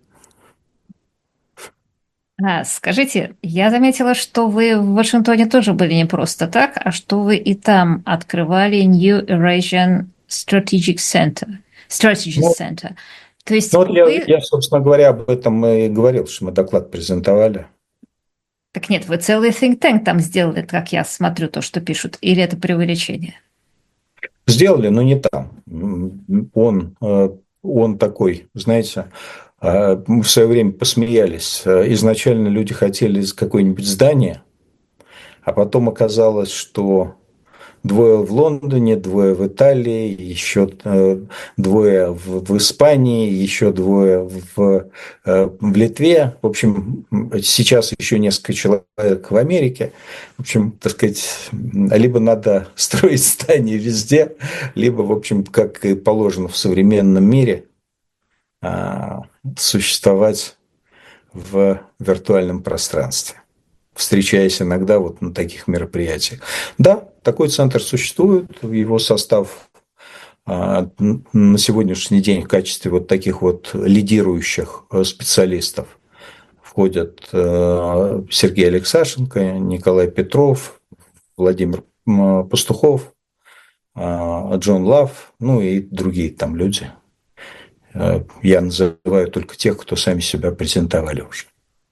А, скажите, я заметила, что вы в Вашингтоне тоже были не просто так, а что вы и там открывали New Eurasian Strategic Center. Strategic Ну, Center. То есть ну вот я, вы... я, собственно говоря, об этом и говорил, что мы доклад презентовали. Так нет, вы целый think tank там сделали, как я смотрю то, что пишут, или это преувеличение? Сделали, но не там. Он, он такой, знаете, мы в свое время посмеялись. Изначально люди хотели какое-нибудь здание, а потом оказалось, что двое в Лондоне, двое в Италии, еще двое в, в Испании, еще двое в, в Литве. В общем, сейчас еще несколько человек в Америке. В общем, так сказать, либо надо строить здания везде, либо, в общем, как и положено в современном мире, существовать в виртуальном пространстве, встречаясь иногда вот на таких мероприятиях. Да, такой центр существует, его состав на сегодняшний день в качестве вот таких вот лидирующих специалистов входят Сергей Алексашенко, Николай Петров, Владимир Пастухов, Джон Лав, ну и другие там люди. Я называю только тех, кто сами себя презентовали уже.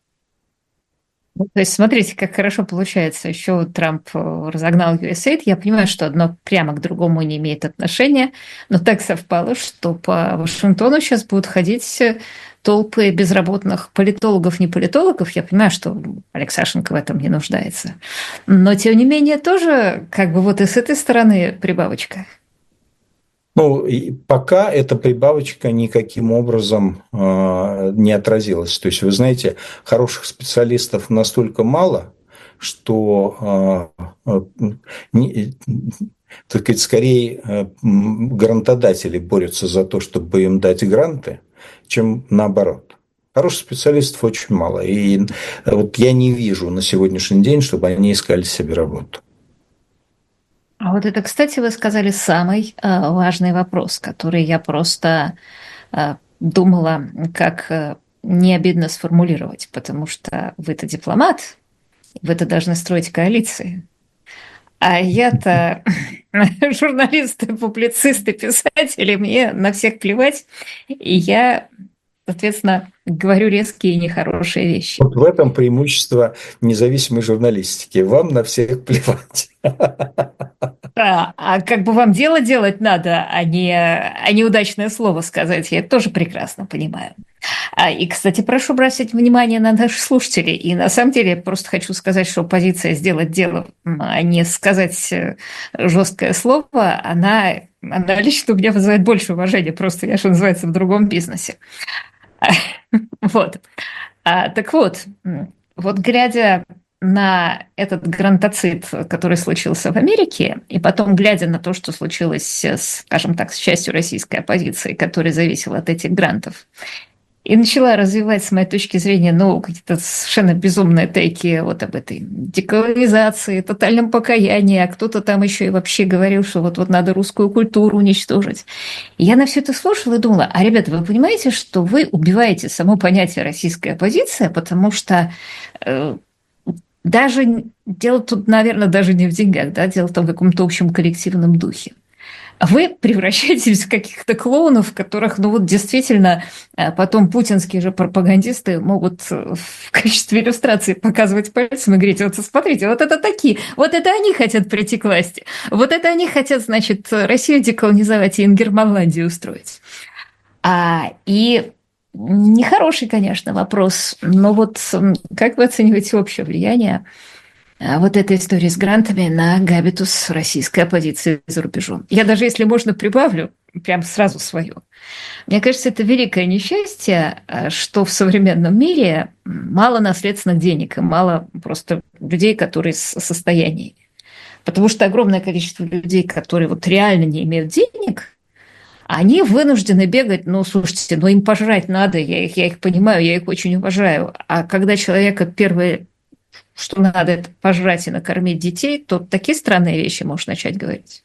То есть, смотрите, как хорошо получается. Еще Трамп разогнал ю эс эй ай ди. Я понимаю, что одно прямо к другому не имеет отношения, но так совпало, что по Вашингтону сейчас будут ходить толпы безработных политологов, не политологов. Я понимаю, что Алексашенко в этом не нуждается. Но, тем не менее, тоже как бы вот и с этой стороны прибавочка. Ну, и пока эта прибавочка никаким образом э, не отразилась. То есть, вы знаете, хороших специалистов настолько мало, что, э, не, так сказать, скорее э, грантодатели борются за то, чтобы им дать гранты, чем наоборот. Хороших специалистов очень мало. И вот я не вижу на сегодняшний день, чтобы они искали себе работу. А вот это, кстати, вы сказали самый э, важный вопрос, который я просто э, думала, как не обидно сформулировать, потому что вы-то дипломат, вы-то должны строить коалиции. А я-то журналисты, публицисты, писатели, мне на всех плевать. И я, соответственно, говорю резкие и нехорошие вещи. Вот в этом преимущество независимой журналистики. Вам на всех плевать. А, а как бы вам дело делать надо, а не, а не удачное слово сказать. Я это тоже прекрасно понимаю. А, и, кстати, прошу бросить внимание на наших слушателей. И на самом деле я просто хочу сказать, что позиция «сделать дело», а не сказать жесткое слово, она, она лично у меня вызывает больше уважения. Просто я, что называется, в другом бизнесе. Вот. А, так вот, вот глядя на этот грантоцид, который случился в Америке, и потом глядя на то, что случилось, скажем так, с частью российской оппозиции, которая зависела от этих грантов, и начала развивать, с моей точки зрения, ну, какие-то совершенно безумные тейки вот об этой деколонизации, тотальном покаянии, а кто-то там еще и вообще говорил, что вот, вот надо русскую культуру уничтожить. И я на все это слушала и думала, а, ребята, вы понимаете, что вы убиваете само понятие российская оппозиция, потому что э, даже дело тут, наверное, даже не в деньгах, да, дело там в каком-то общем коллективном духе. А вы превращаетесь в каких-то клоунов, которых, ну вот действительно, потом путинские же пропагандисты могут в качестве иллюстрации показывать пальцем и говорить, вот смотрите, вот это такие, вот это они хотят прийти к власти, вот это они хотят, значит, Россию деколонизовать и Ингерманландию устроить. А, и нехороший, конечно, вопрос, но вот как вы оцениваете общее влияние вот эта история с грантами на габитус российской оппозиции за рубежом? Я даже, если можно, прибавлю прям сразу свое. Мне кажется, это великое несчастье, что в современном мире мало наследственных денег и мало просто людей, которые с состояниями. Потому что огромное количество людей, которые вот реально не имеют денег, они вынуждены бегать, ну, слушайте, ну, им пожрать надо, я их, я их понимаю, я их очень уважаю. А когда человека первые что надо это пожрать и накормить детей, то такие странные вещи можешь начать говорить.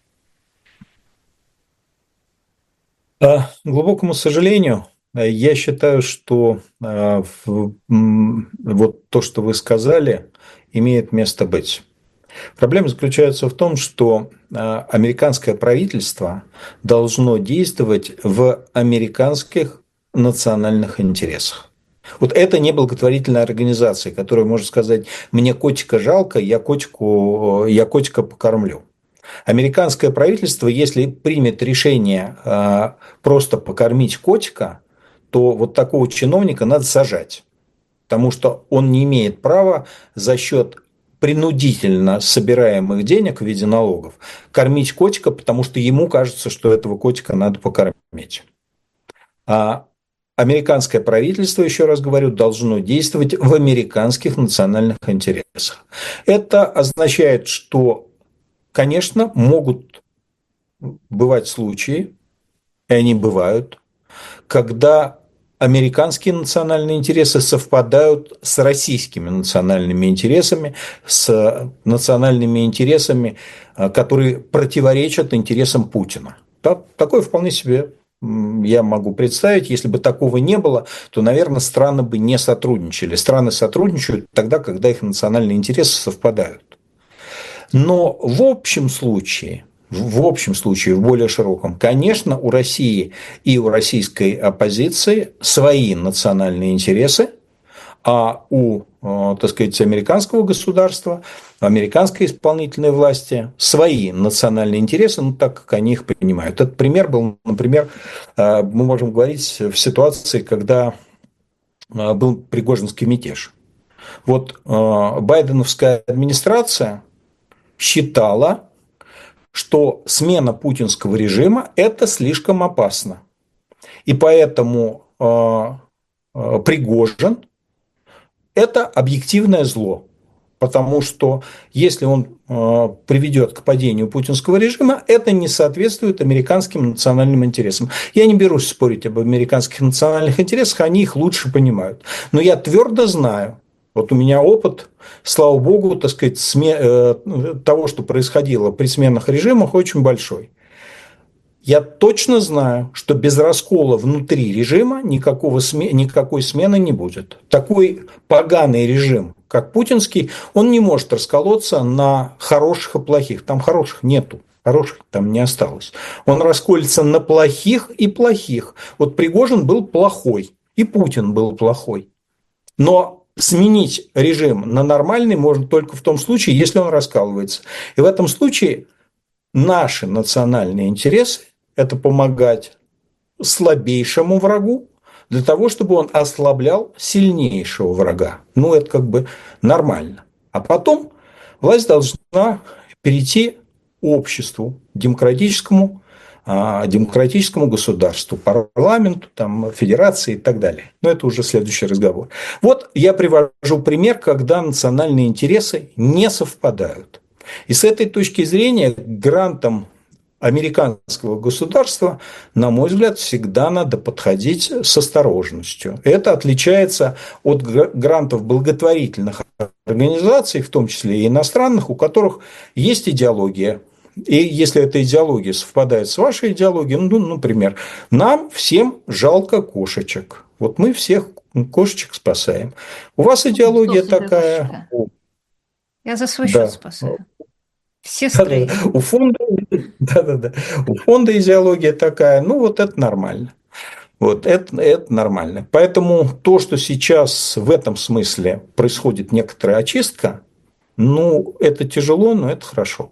К глубокому сожалению, я считаю, что вот то, что вы сказали, имеет место быть. Проблема заключается в том, что американское правительство должно действовать в американских национальных интересах. Вот это не благотворительная организация, которая может сказать, мне котика жалко, я, котику, я котика покормлю. Американское правительство, если примет решение просто покормить котика, то вот такого чиновника надо сажать. Потому что он не имеет права за счет принудительно собираемых денег в виде налогов кормить котика, потому что ему кажется, что этого котика надо покормить. А американское правительство, еще раз говорю, должно действовать в американских национальных интересах. Это означает, что, конечно, могут бывать случаи, и они бывают, когда американские национальные интересы совпадают с российскими национальными интересами, с национальными интересами, которые противоречат интересам Путина. Такое вполне себе я могу представить. Если бы такого не было, то, наверное, страны бы не сотрудничали. Страны сотрудничают тогда, когда их национальные интересы совпадают. Но в общем случае, в общем случае, в более широком, конечно, у России и у российской оппозиции свои национальные интересы, а у, так сказать, американского государства, американской исполнительной власти свои национальные интересы, ну, так как они их понимают. Этот пример был, например, мы можем говорить в ситуации, когда был Пригожинский мятеж. Вот байденовская администрация считала, что смена путинского режима – это слишком опасно. И поэтому Пригожин – это объективное зло. Потому что если он приведет к падению путинского режима, это не соответствует американским национальным интересам. Я не берусь спорить об американских национальных интересах, они их лучше понимают. Но я твердо знаю, вот у меня опыт, слава богу, так сказать, сме... того, что происходило при сменных режимах, очень большой. я точно знаю, что без раскола внутри режима никакого сме- никакой смены не будет. Такой поганый режим, как путинский, он не может расколоться на хороших и плохих. Там хороших нету. Хороших там не осталось. Он расколется на плохих и плохих. Вот Пригожин был плохой, и Путин был плохой. Но сменить режим на нормальный можно только в том случае, если он раскалывается. И в этом случае наши национальные интересы – это помогать слабейшему врагу для того, чтобы он ослаблял сильнейшего врага. Ну, это как бы нормально. А потом власть должна перейти обществу демократическому, демократическому государству, парламенту, там, федерации и так далее. Но это уже следующий разговор. Вот я привожу пример, когда национальные интересы не совпадают. И с этой точки зрения грантом американского государства, на мой взгляд, всегда надо подходить с осторожностью. Это отличается от грантов благотворительных организаций, в том числе и иностранных, у которых есть идеология. И если эта идеология совпадает с вашей идеологией, ну, например, нам всем жалко кошечек. Вот мы всех кошечек спасаем. У вас идеология такая. Я за свой счет спасаю. Все строения. У фонда, да-да-да. У фонда идеология такая, ну вот это нормально. Вот это, это нормально. Поэтому то, что сейчас в этом смысле происходит некоторая очистка, ну, это тяжело, но это хорошо.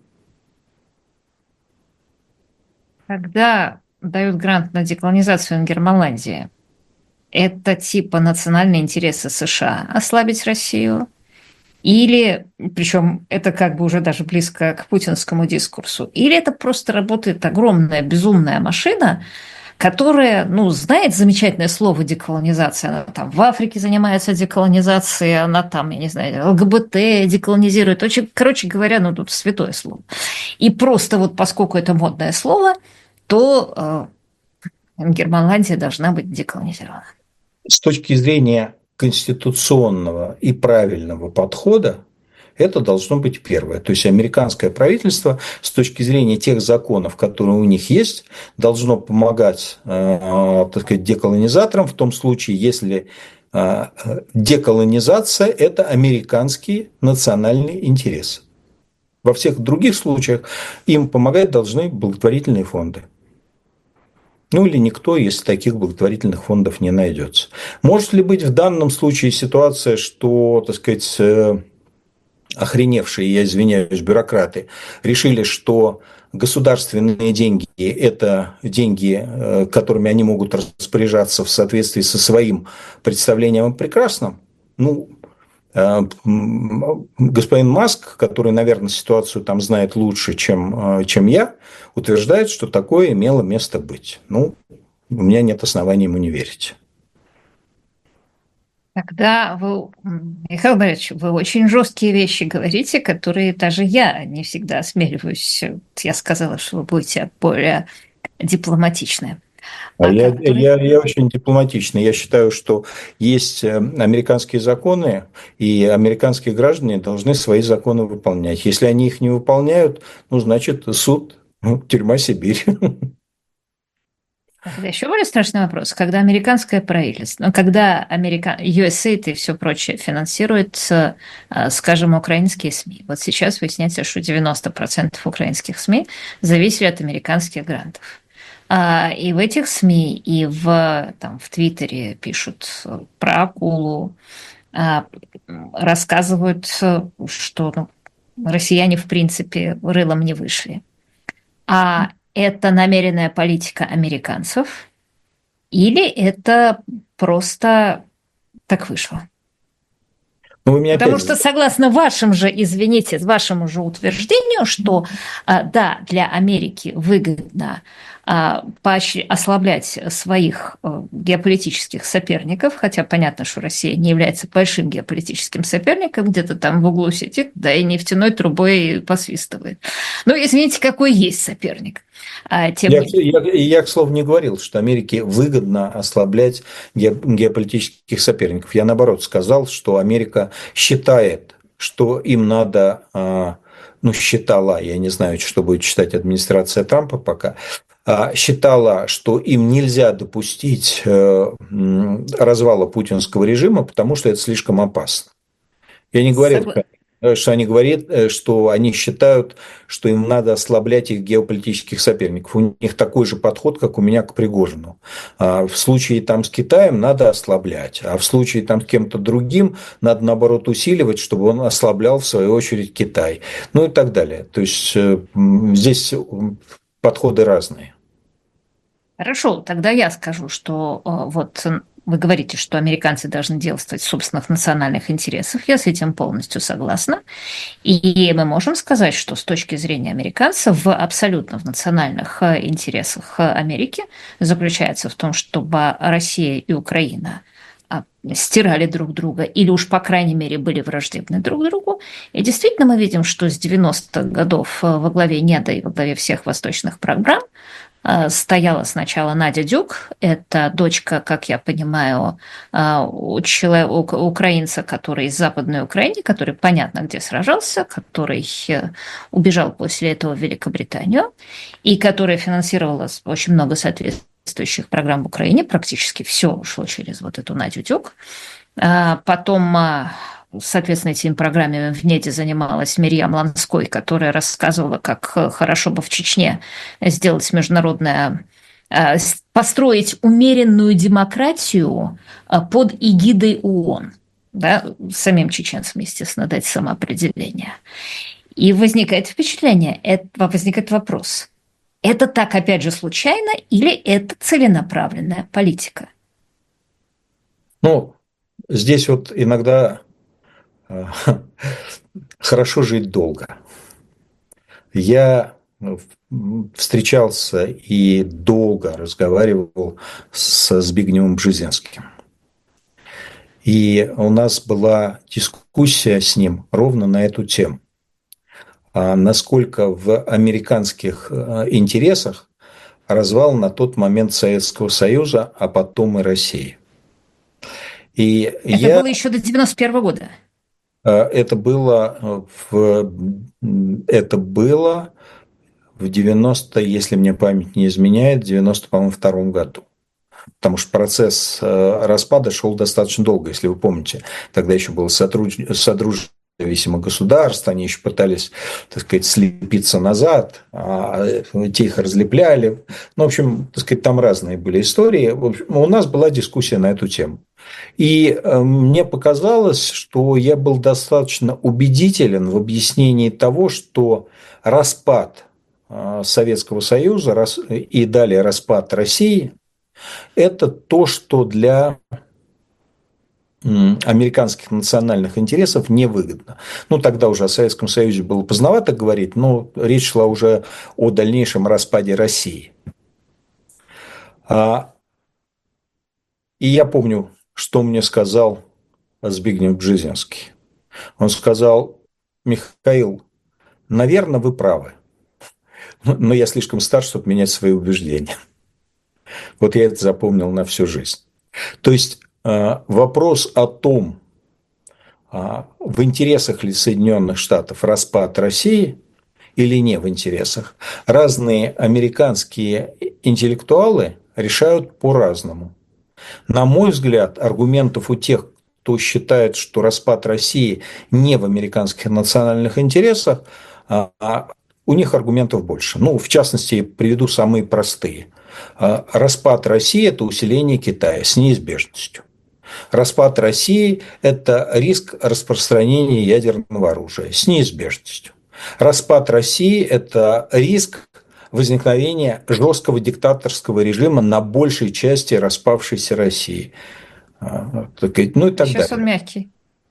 Когда дают грант на деколонизацию Ингерманландии, это типа национальные интересы США ослабить Россию? Или, причем это как бы уже даже близко к путинскому дискурсу, или это просто работает огромная безумная машина, которая, ну, знает замечательное слово деколонизация, она там в Африке занимается деколонизацией, она там, я не знаю, ЛГБТ деколонизирует, очень, короче говоря, ну, тут святое слово. И просто вот поскольку это модное слово, то э, Германландия должна быть деколонизирована. С точки зрения конституционного и правильного подхода, это должно быть первое. То есть американское правительство с точки зрения тех законов, которые у них есть, должно помогать, так сказать, деколонизаторам в том случае, если деколонизация – это американские национальные интересы. Во всех других случаях им помогать должны благотворительные фонды. Ну или никто, если таких благотворительных фондов не найдется. Может ли быть в данном случае ситуация, что, так сказать, охреневшие, я извиняюсь, бюрократы решили, что государственные деньги – это деньги, которыми они могут распоряжаться в соответствии со своим представлением о прекрасном? Ну, господин Маск, который, наверное, ситуацию там знает лучше, чем, чем я, утверждает, что такое имело место быть. Ну, у меня нет оснований ему не верить. Тогда вы, Михаил Борисович, вы очень жесткие вещи говорите, которые даже я не всегда осмеливаюсь. Я сказала, что вы будете более дипломатичны. А я, который... я, я очень дипломатичный. Я считаю, что есть американские законы, и американские граждане должны свои законы выполнять. Если они их не выполняют, ну, значит, суд, ну, тюрьма, Сибирь. Тогда еще более страшный вопрос. Когда американское правительство, ну, когда Америка... ю эс эй и все прочее финансирует, скажем, украинские СМИ. Вот сейчас выясняется, что девяносто процентов украинских СМИ зависели от американских грантов. И в этих СМИ, и в, там, в Твиттере пишут про акулу, рассказывают, что ну, россияне, в принципе, рылом не вышли. А это намеренная политика американцев или это просто так вышло? Ну, вы меня Потому опять... что согласно вашим же, извините, вашему же утверждению, что да, для Америки выгодно ослаблять своих геополитических соперников, хотя понятно, что Россия не является большим геополитическим соперником, где-то там в углу сидит, да и нефтяной трубой посвистывает. Ну, извините, какой есть соперник. Тем я, я, я, к слову, не говорил, что Америке выгодно ослаблять геополитических соперников. Я, наоборот, сказал, что Америка считает, что им надо, ну, считала, я не знаю, что будет считать администрация Трампа пока, считала, что им нельзя допустить развала путинского режима, потому что это слишком опасно. Я не говорил, Согла- что они говорят, что они считают, что им надо ослаблять их геополитических соперников. У них такой же подход, как у меня к Пригожину. В случае там с Китаем надо ослаблять, а в случае там с кем-то другим надо, наоборот, усиливать, чтобы он ослаблял, в свою очередь, Китай. Ну и так далее. То есть здесь подходы разные. Хорошо, тогда я скажу, что э, вот вы говорите, что американцы должны действовать в собственных национальных интересах. Я с этим полностью согласна. И мы можем сказать, что с точки зрения американцев в абсолютно в национальных э, интересах э, Америки заключается в том, чтобы Россия и Украина а, стирали друг друга или уж, по крайней мере, были враждебны друг другу. И действительно мы видим, что с девяностых годов э, во главе НЕДа и во главе всех восточных программ э, стояла сначала Надя Дюк, это дочка, как я понимаю, э, у чело- у- украинца, который из Западной Украины, который понятно где сражался, который э, убежал после этого в Великобританию и которая финансировала с- очень много соответствующих программ в Украине, практически все ушло через вот эту Надю Дюк. А Потом, а, соответственно, этими программами в НЕДе занималась Мирьям Ланской, которая рассказывала, как э, хорошо бы в Чечне сделать международное, а, с- построить умеренную демократию а, под эгидой ООН. Да, самим чеченцам, естественно, дать самоопределение. И возникает впечатление, это, возникает вопрос. Это так, опять же, случайно или это целенаправленная политика? Ну, здесь вот иногда э, хорошо жить долго. Я встречался и долго разговаривал со Збигневым Бжезинским. И у нас была дискуссия с ним ровно на эту тему. А насколько в американских э, интересах развал на тот момент Советского Союза, а потом и России. И Это я было еще до девяносто первого года. э, это было в это было в девяносто, если мне память не изменяет, в девяносто, по-моему, втором году. Потому что процесс э, распада шел достаточно долго, если вы помните. Тогда еще было сотрудничество, содружество независимых государств, они еще пытались, так сказать, слепиться назад, а те их разлепляли. Ну, в общем, так сказать, там разные были истории. В общем, у нас была дискуссия на эту тему. И э, мне показалось, что я был достаточно убедителен в объяснении того, что распад э, Советского Союза и далее распад России – это то, что для американских национальных интересов невыгодно. Ну, тогда уже о Советском Союзе было поздновато говорить, но речь шла уже о дальнейшем распаде России. И я помню, что мне сказал Збигнев Бжезинский. Он сказал: Михаил, наверное, вы правы, но я слишком стар, чтобы менять свои убеждения. Вот я это запомнил на всю жизнь. То есть вопрос о том, в интересах ли Соединенных Штатов распад России или не в интересах, разные американские интеллектуалы решают по-разному. На мой взгляд, аргументов у тех, кто считает, что распад России не в американских национальных интересах, у них аргументов больше. Ну, в частности, приведу самые простые. Распад России – это усиление Китая с неизбежностью. Распад России – это риск распространения ядерного оружия с неизбежностью. Распад России – это риск возникновения жесткого диктаторского режима на большей части распавшейся России. Ну и так Сейчас он далее. мягкий.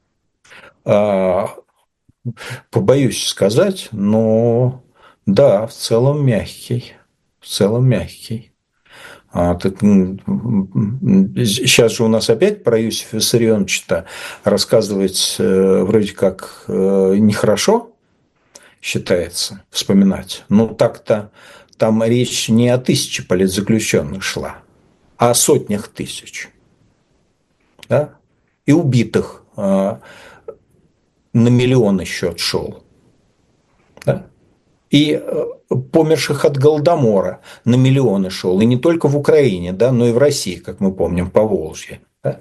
Побоюсь сказать, но да, в целом мягкий. В целом мягкий. А, так, сейчас же у нас опять про Юсифа Виссарионовича рассказывать э, вроде как э, нехорошо считается вспоминать. Но так-то там речь не о тысяче политзаключенных шла, а о сотнях тысяч. Да? И убитых э, на миллионы счет шел. Да? и померших от голодомора на миллионы шел. И не только в Украине, да, но и в России, как мы помним, по Волжье. Да?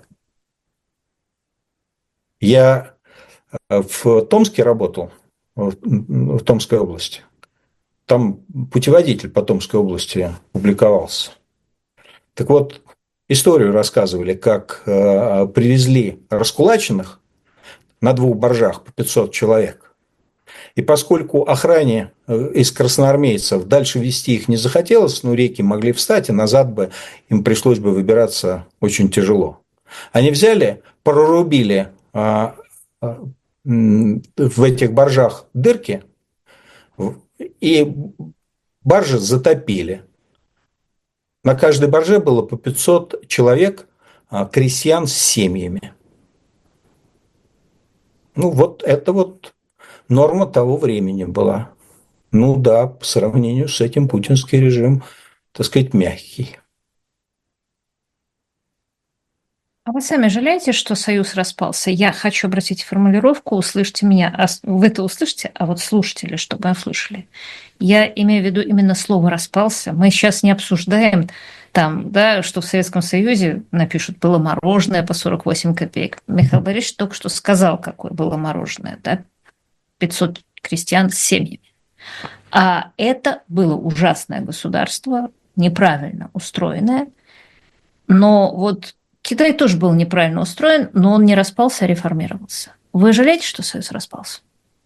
Я в Томске работал, в Томской области. Там путеводитель по Томской области публиковался. Так вот, историю рассказывали, как привезли раскулаченных на двух баржах по пятьсот человек. И поскольку охране из красноармейцев дальше вести их не захотелось, ну, реки могли встать, и назад бы им пришлось бы выбираться очень тяжело. Они взяли, прорубили а, а, в этих баржах дырки, и баржи затопили. На каждой барже было по пятьсот человек, а, крестьян с семьями. Ну, вот это вот норма того времени была. Ну да, по сравнению с этим путинский режим, так сказать, мягкий. А вы сами жалеете, что Союз распался? Я хочу обратить формулировку, услышьте меня. А вы это услышите, а вот слушатели, чтобы услышали. Я имею в виду именно слово «распался». Мы сейчас не обсуждаем там, да, что в Советском Союзе, напишут, было мороженое по сорок восемь копеек. Михаил Борисович только что сказал, какое было мороженое, да, пятьсот крестьян с семьями. А это было ужасное государство, неправильно устроенное. Но вот Китай тоже был неправильно устроен, но он не распался, а реформировался. Вы жалеете, что Союз распался?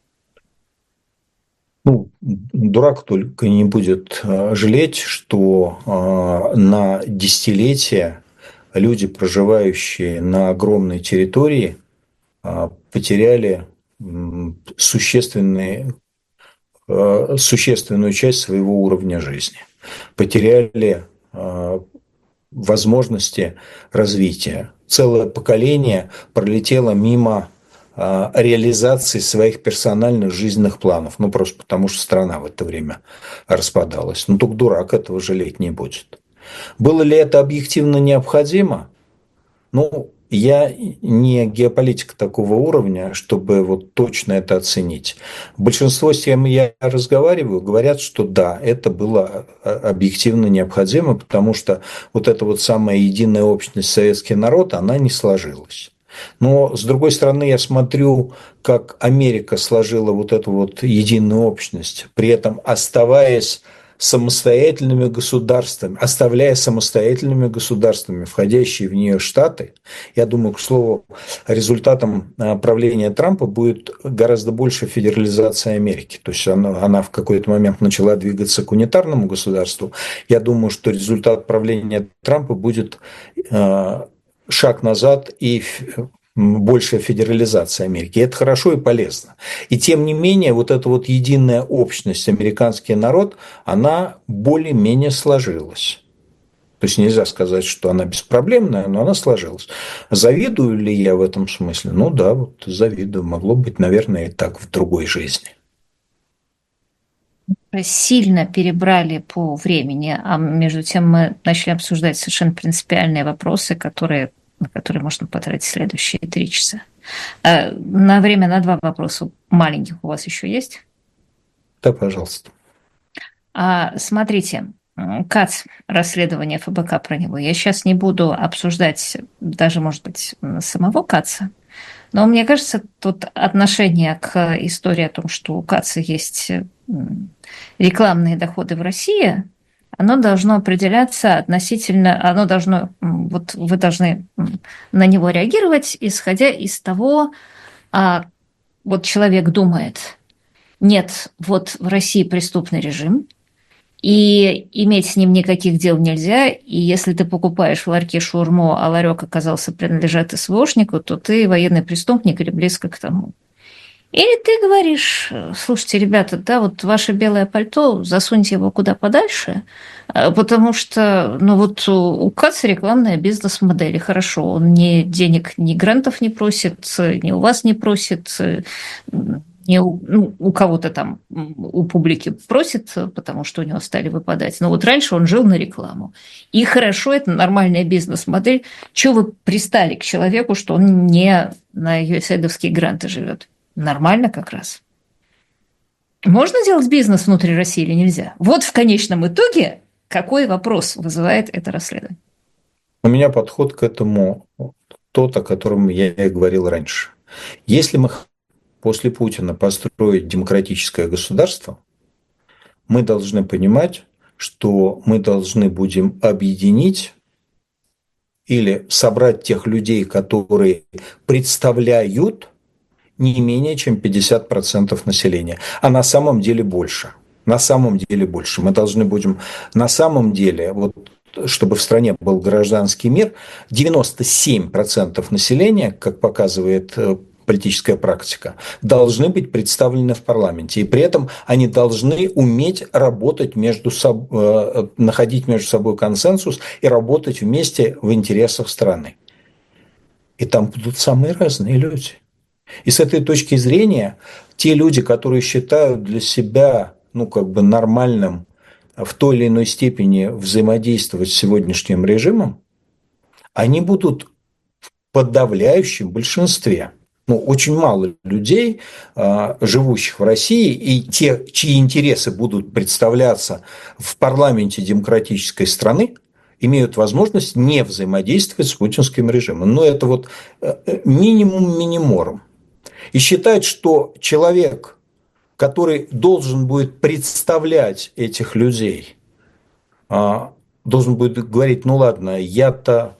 Ну, дурак только не будет жалеть, что на десятилетия люди, проживающие на огромной территории, потеряли существенные, существенную часть своего уровня жизни, потеряли возможности развития. Целое поколение пролетело мимо реализации своих персональных жизненных планов. Ну, просто потому, что страна в это время распадалась. Ну, только дурак этого жалеть не будет. Было ли это объективно необходимо? Ну, я не геополитик такого уровня, чтобы вот точно это оценить. Большинство, с кем я разговариваю, говорят, что да, это было объективно необходимо, потому что вот эта вот самая единая общность советский народ, она не сложилась. Но, с другой стороны, я смотрю, как Америка сложила вот эту вот единую общность, при этом оставаясь самостоятельными государствами, оставляя самостоятельными государствами входящие в нее штаты. Я думаю, к слову, результатом правления Трампа будет гораздо больше федерализация Америки. То есть она, она в какой-то момент начала двигаться к унитарному государству. Я думаю, что результат правления Трампа будет шаг назад и большая федерализация Америки. И это хорошо и полезно. И тем не менее, вот эта вот единая общность, американский народ, она более-менее сложилась. То есть нельзя сказать, что она беспроблемная, но она сложилась. Завидую ли я в этом смысле? Ну да, вот завидую. Могло быть, наверное, и так в другой жизни. Сильно перебрали по времени, а между тем мы начали обсуждать совершенно принципиальные вопросы, которые, на которые можно потратить следующие три часа. На время на два вопроса маленьких у вас еще есть? Да, пожалуйста. А, смотрите, КАЦ, расследование ФБК про него. Я сейчас не буду обсуждать даже, может быть, самого КАЦа, но мне кажется, тут отношение к истории о том, что у КАЦа есть рекламные доходы в России, оно должно определяться относительно, оно должно, вот вы должны на него реагировать, исходя из того, а вот человек думает, нет, вот в России преступный режим, и иметь с ним никаких дел нельзя, и если ты покупаешь в ларьке шаурму, а ларек оказался принадлежат СВОшнику, то ты военный преступник или близко к тому. Или ты говоришь, слушайте, ребята, да, вот ваше белое пальто, засуньте его куда подальше, потому что, ну вот у КАЦа рекламная бизнес-модель, хорошо, он ни денег, ни грантов не просит, ни у вас не просит, не у, ну, у кого-то там, у публики просит, потому что у него стали выпадать. Но вот раньше он жил на рекламу. И хорошо, это нормальная бизнес-модель. Чего вы пристали к человеку, что он не на ю эс эй-довские гранты живет? Нормально как раз. Можно делать бизнес внутри России или нельзя? Вот в конечном итоге какой вопрос вызывает это расследование? У меня подход к этому тот, о котором я и говорил раньше. Если мы после Путина построить демократическое государство, мы должны понимать, что мы должны будем объединить или собрать тех людей, которые представляют не менее чем пятьдесят процентов населения, а на самом деле больше. На самом деле больше. Мы должны будем на самом деле, вот, чтобы в стране был гражданский мир, девяносто семь процентов населения, как показывает политическая практика, должны быть представлены в парламенте. И при этом они должны уметь работать между собой, находить между собой консенсус и работать вместе в интересах страны. И там будут самые разные люди. И с этой точки зрения те люди, которые считают для себя, ну, как бы нормальным в той или иной степени взаимодействовать с сегодняшним режимом, они будут в подавляющем большинстве. Ну, очень мало людей, живущих в России, и те, чьи интересы будут представляться в парламенте демократической страны, имеют возможность не взаимодействовать с путинским режимом. Но это вот минимум миниморум. И считать, что человек, который должен будет представлять этих людей, должен будет говорить: ну ладно, я-то,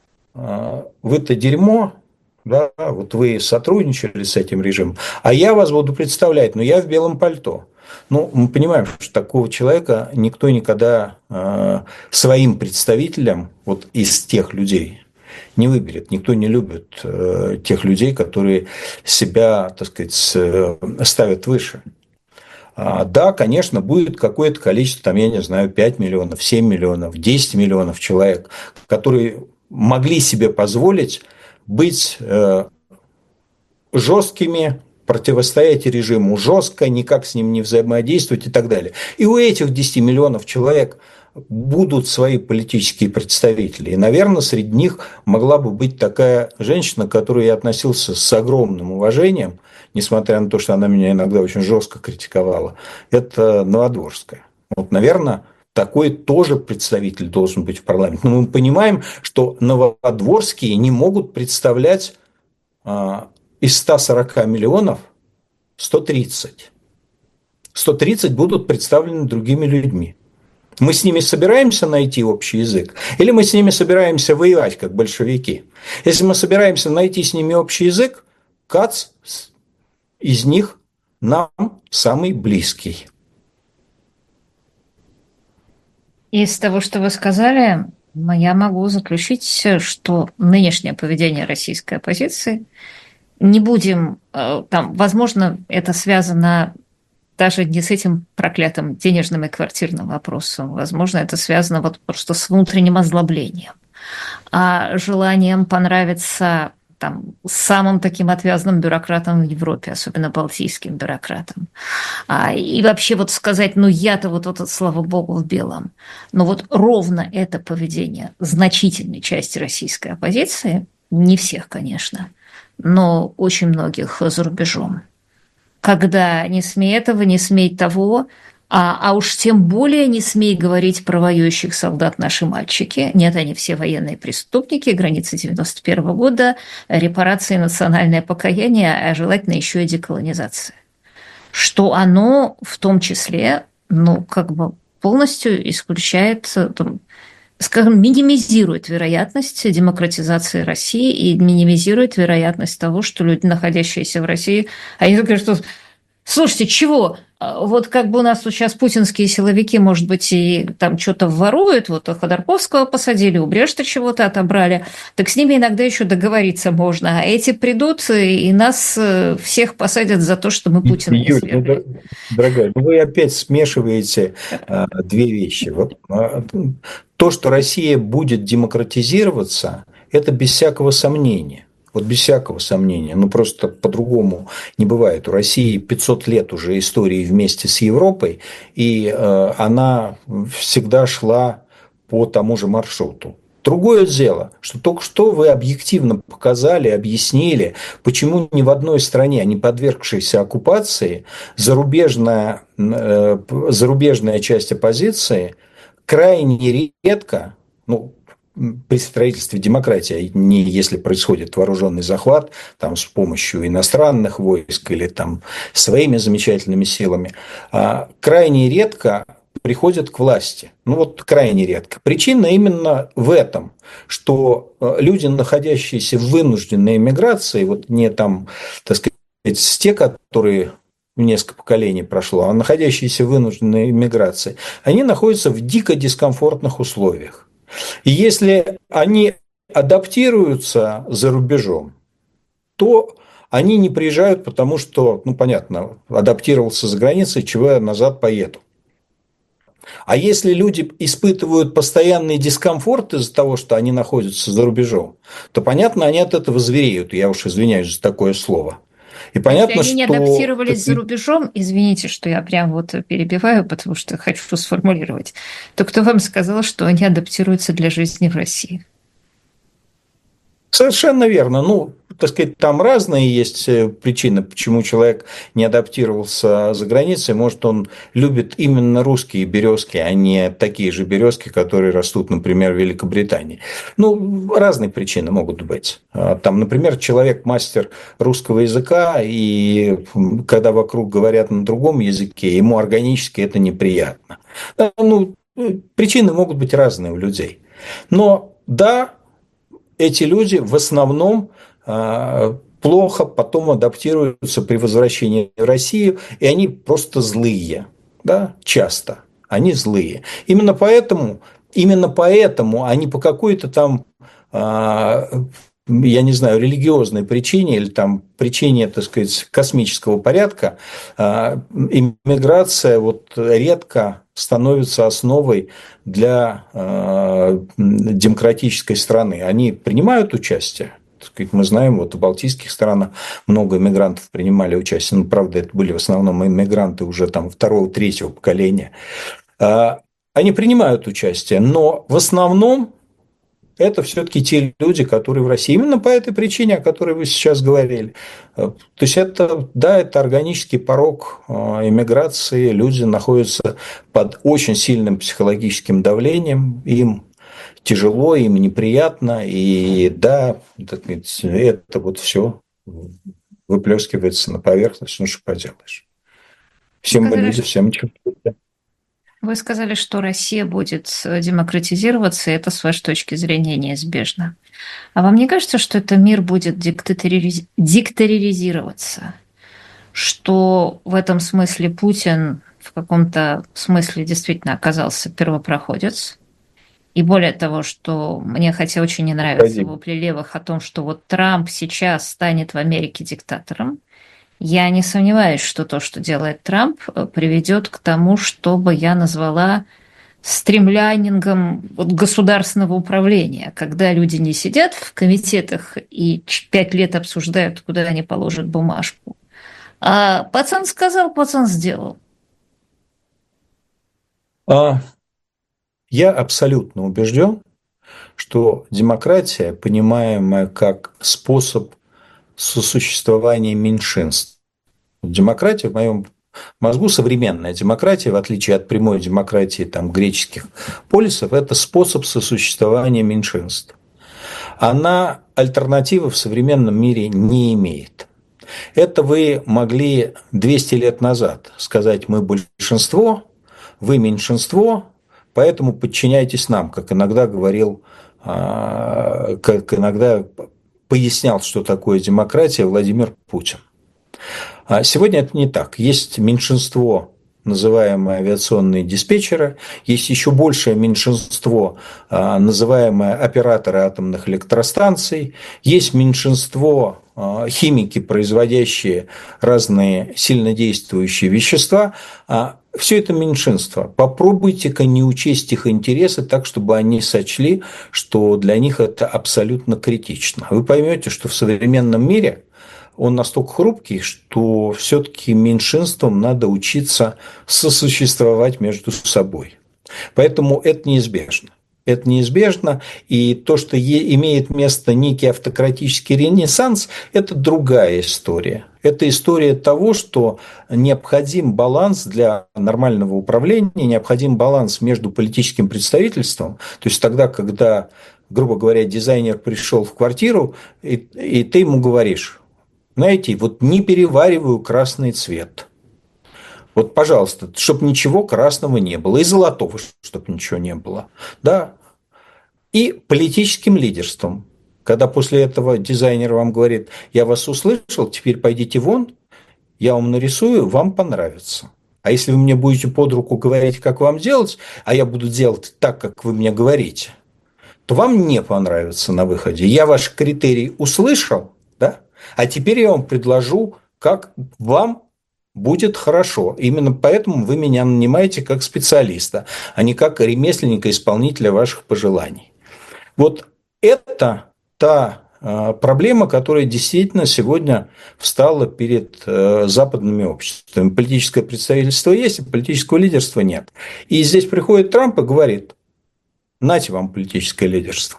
вы-то дерьмо, да, вот вы сотрудничали с этим режимом, а я вас буду представлять, но я в белом пальто. Ну, мы понимаем, что такого человека никто никогда своим представителем вот из тех людей не выберет. Никто не любит э, тех людей, которые себя, так сказать, ставят выше. А, да, конечно, будет какое-то количество, там, я не знаю, пять миллионов, семь миллионов, десять миллионов человек, которые могли себе позволить быть э, жесткими, противостоять режиму жестко, никак с ним не взаимодействовать и так далее. И у этих десяти миллионов человек будут свои политические представители. И, наверное, среди них могла бы быть такая женщина, к которой я относился с огромным уважением, несмотря на то, что она меня иногда очень жестко критиковала. Это Новодворская. Вот, наверное, такой тоже представитель должен быть в парламенте. Но мы понимаем, что новодворские не могут представлять а, из ста сорока миллионов сто тридцать. сто тридцать будут представлены другими людьми. Мы с ними собираемся найти общий язык, или мы с ними собираемся воевать, как большевики? Если мы собираемся найти с ними общий язык, Кац из них нам самый близкий. Из того, что вы сказали, я могу заключить, что нынешнее поведение российской оппозиции, не будем, там, возможно, это связано даже не с этим проклятым денежным и квартирным вопросом. Возможно, это связано вот просто с внутренним озлоблением, а желанием понравиться там самым таким отвязным бюрократам в Европе, особенно балтийским бюрократам. А, и вообще вот сказать: ну я-то вот этот, слава богу, в белом. Но вот ровно это поведение значительной части российской оппозиции, не всех, конечно, но очень многих за рубежом. Когда не смей этого, не смей того, а, а уж тем более не смей говорить про воюющих солдат наши мальчики. Нет, они все военные преступники, границы девяносто первого года, репарации, национальное покаяние, а желательно еще и деколонизация. Что оно в том числе, ну, как бы полностью исключает, там, скажем, минимизирует вероятность демократизации России и минимизирует вероятность того, что люди, находящиеся в России, они говорят, что слушайте, чего? Вот как бы у нас тут сейчас путинские силовики, может быть, и там что-то воруют, вот Ходорковского посадили, у Брешта чего-то отобрали, так с ними иногда еще договориться можно, а эти придут и нас всех посадят за то, что мы Путина не свергли. Ну, дорогая, ну вы опять смешиваете а, две вещи. Вот, а, то, что Россия будет демократизироваться, это без всякого сомнения. Вот без всякого сомнения. Ну, просто по-другому не бывает. У России пятьсот лет уже истории вместе с Европой, и э, она всегда шла по тому же маршруту. Другое дело, что только что вы объективно показали, объяснили, почему ни в одной стране, не подвергшейся оккупации, зарубежная, э, зарубежная часть оппозиции крайне редко, ну, при строительстве демократии, не если происходит вооруженный захват там, с помощью иностранных войск или там, своими замечательными силами, а крайне редко приходят к власти. Ну вот крайне редко. Причина именно в этом, что люди, находящиеся в вынужденной эмиграции, вот не там, так сказать, те, которые несколько поколений прошло, а находящиеся в вынужденной эмиграции, они находятся в дико дискомфортных условиях. И если они адаптируются за рубежом, то они не приезжают, потому что, ну, понятно, адаптировался за границей, чего я назад поеду. А если люди испытывают постоянный дискомфорт из-за того, что они находятся за рубежом, то, понятно, они от этого звереют. Я уж извиняюсь за такое слово. И понятно, Если они не что... адаптировались за рубежом, извините, что я прям вот перебиваю, потому что хочу сформулировать, то кто вам сказал, что они адаптируются для жизни в России? Совершенно верно. Ну, так сказать, там разные есть причины, почему человек не адаптировался за границей. Может, он любит именно русские березки, а не такие же березки, которые растут, например, в Великобритании. Ну, разные причины могут быть. Там, например, человек мастер русского языка, и когда вокруг говорят на другом языке, ему органически это неприятно. Ну, причины могут быть разные у людей. Но да, эти люди в основном плохо потом адаптируются при возвращении в Россию, и они просто злые, да, часто они злые. Именно поэтому, именно поэтому они по какой-то там, я не знаю, религиозной причине или там причине, так сказать, космического порядка, иммиграция вот редко становится основой для э, демократической страны. Они принимают участие. Так сказать, мы знаем, вот в балтийских странах много иммигрантов принимали участие. Ну, правда, это были в основном иммигранты уже там второго, третьего поколения. Э, они принимают участие, но в основном это все-таки те люди, которые в России. Именно по этой причине, о которой вы сейчас говорили. То есть, это, да, это органический порог иммиграции. Люди находятся под очень сильным психологическим давлением. Им тяжело, им неприятно. И да, это вот все выплескивается на поверхность. Ну, что поделаешь. Все мы люди, все мы чувствуем. Вы сказали, что Россия будет демократизироваться, и это, с вашей точки зрения, неизбежно. А вам не кажется, что этот мир будет диктаториз... диктаторизироваться? Что в этом смысле Путин в каком-то смысле действительно оказался первопроходец? И более того, что мне хотя очень не нравится вопли левых о том, что вот Трамп сейчас станет в Америке диктатором. Я не сомневаюсь, что то, что делает Трамп, приведет к тому, чтобы я назвала стримлайнингом государственного управления, когда люди не сидят в комитетах и пять лет обсуждают, куда они положат бумажку. А пацан сказал, пацан сделал. А, я абсолютно убежден, что демократия, понимаемая как способ сосуществования меньшинств. Демократия в моем мозгу, современная демократия, в отличие от прямой демократии там, греческих полисов, это способ сосуществования меньшинств. Она альтернативы в современном мире не имеет. Это вы могли двести лет назад сказать: мы большинство, вы меньшинство, поэтому подчиняйтесь нам, как иногда говорил, как иногда пояснял, что такое демократия, Владимир Путин. А сегодня это не так. Есть меньшинство, называемое авиационные диспетчеры, есть еще большее меньшинство, называемое операторы атомных электростанций, есть меньшинство химики, производящие разные сильнодействующие вещества. Все это меньшинство. Попробуйте-ка не учесть их интересы так, чтобы они сочли, что для них это абсолютно критично. Вы поймете, что в современном мире он настолько хрупкий, что все-таки меньшинствам надо учиться сосуществовать между собой. Поэтому это неизбежно. Это неизбежно, и то, что имеет место некий автократический ренессанс, это другая история. Это история того, что необходим баланс для нормального управления, необходим баланс между политическим представительством, то есть тогда, когда, грубо говоря, дизайнер пришел в квартиру, и, и ты ему говоришь, знаете, вот не перевариваю красный цвет. Вот, пожалуйста, чтобы ничего красного не было, и золотого, чтобы ничего не было. Да. И политическим лидерством. Когда после этого дизайнер вам говорит, я вас услышал, теперь пойдите вон, я вам нарисую, вам понравится. А если вы мне будете под руку говорить, как вам делать, а я буду делать так, как вы мне говорите, то вам не понравится на выходе. Я ваш критерий услышал, да? А теперь я вам предложу, как вам будет хорошо. Именно поэтому вы меня нанимаете как специалиста, а не как ремесленника, исполнителя ваших пожеланий. Вот это та проблема, которая действительно сегодня встала перед западными обществами. Политическое представительство есть, а политического лидерства нет. И здесь приходит Трамп и говорит, нате вам политическое лидерство.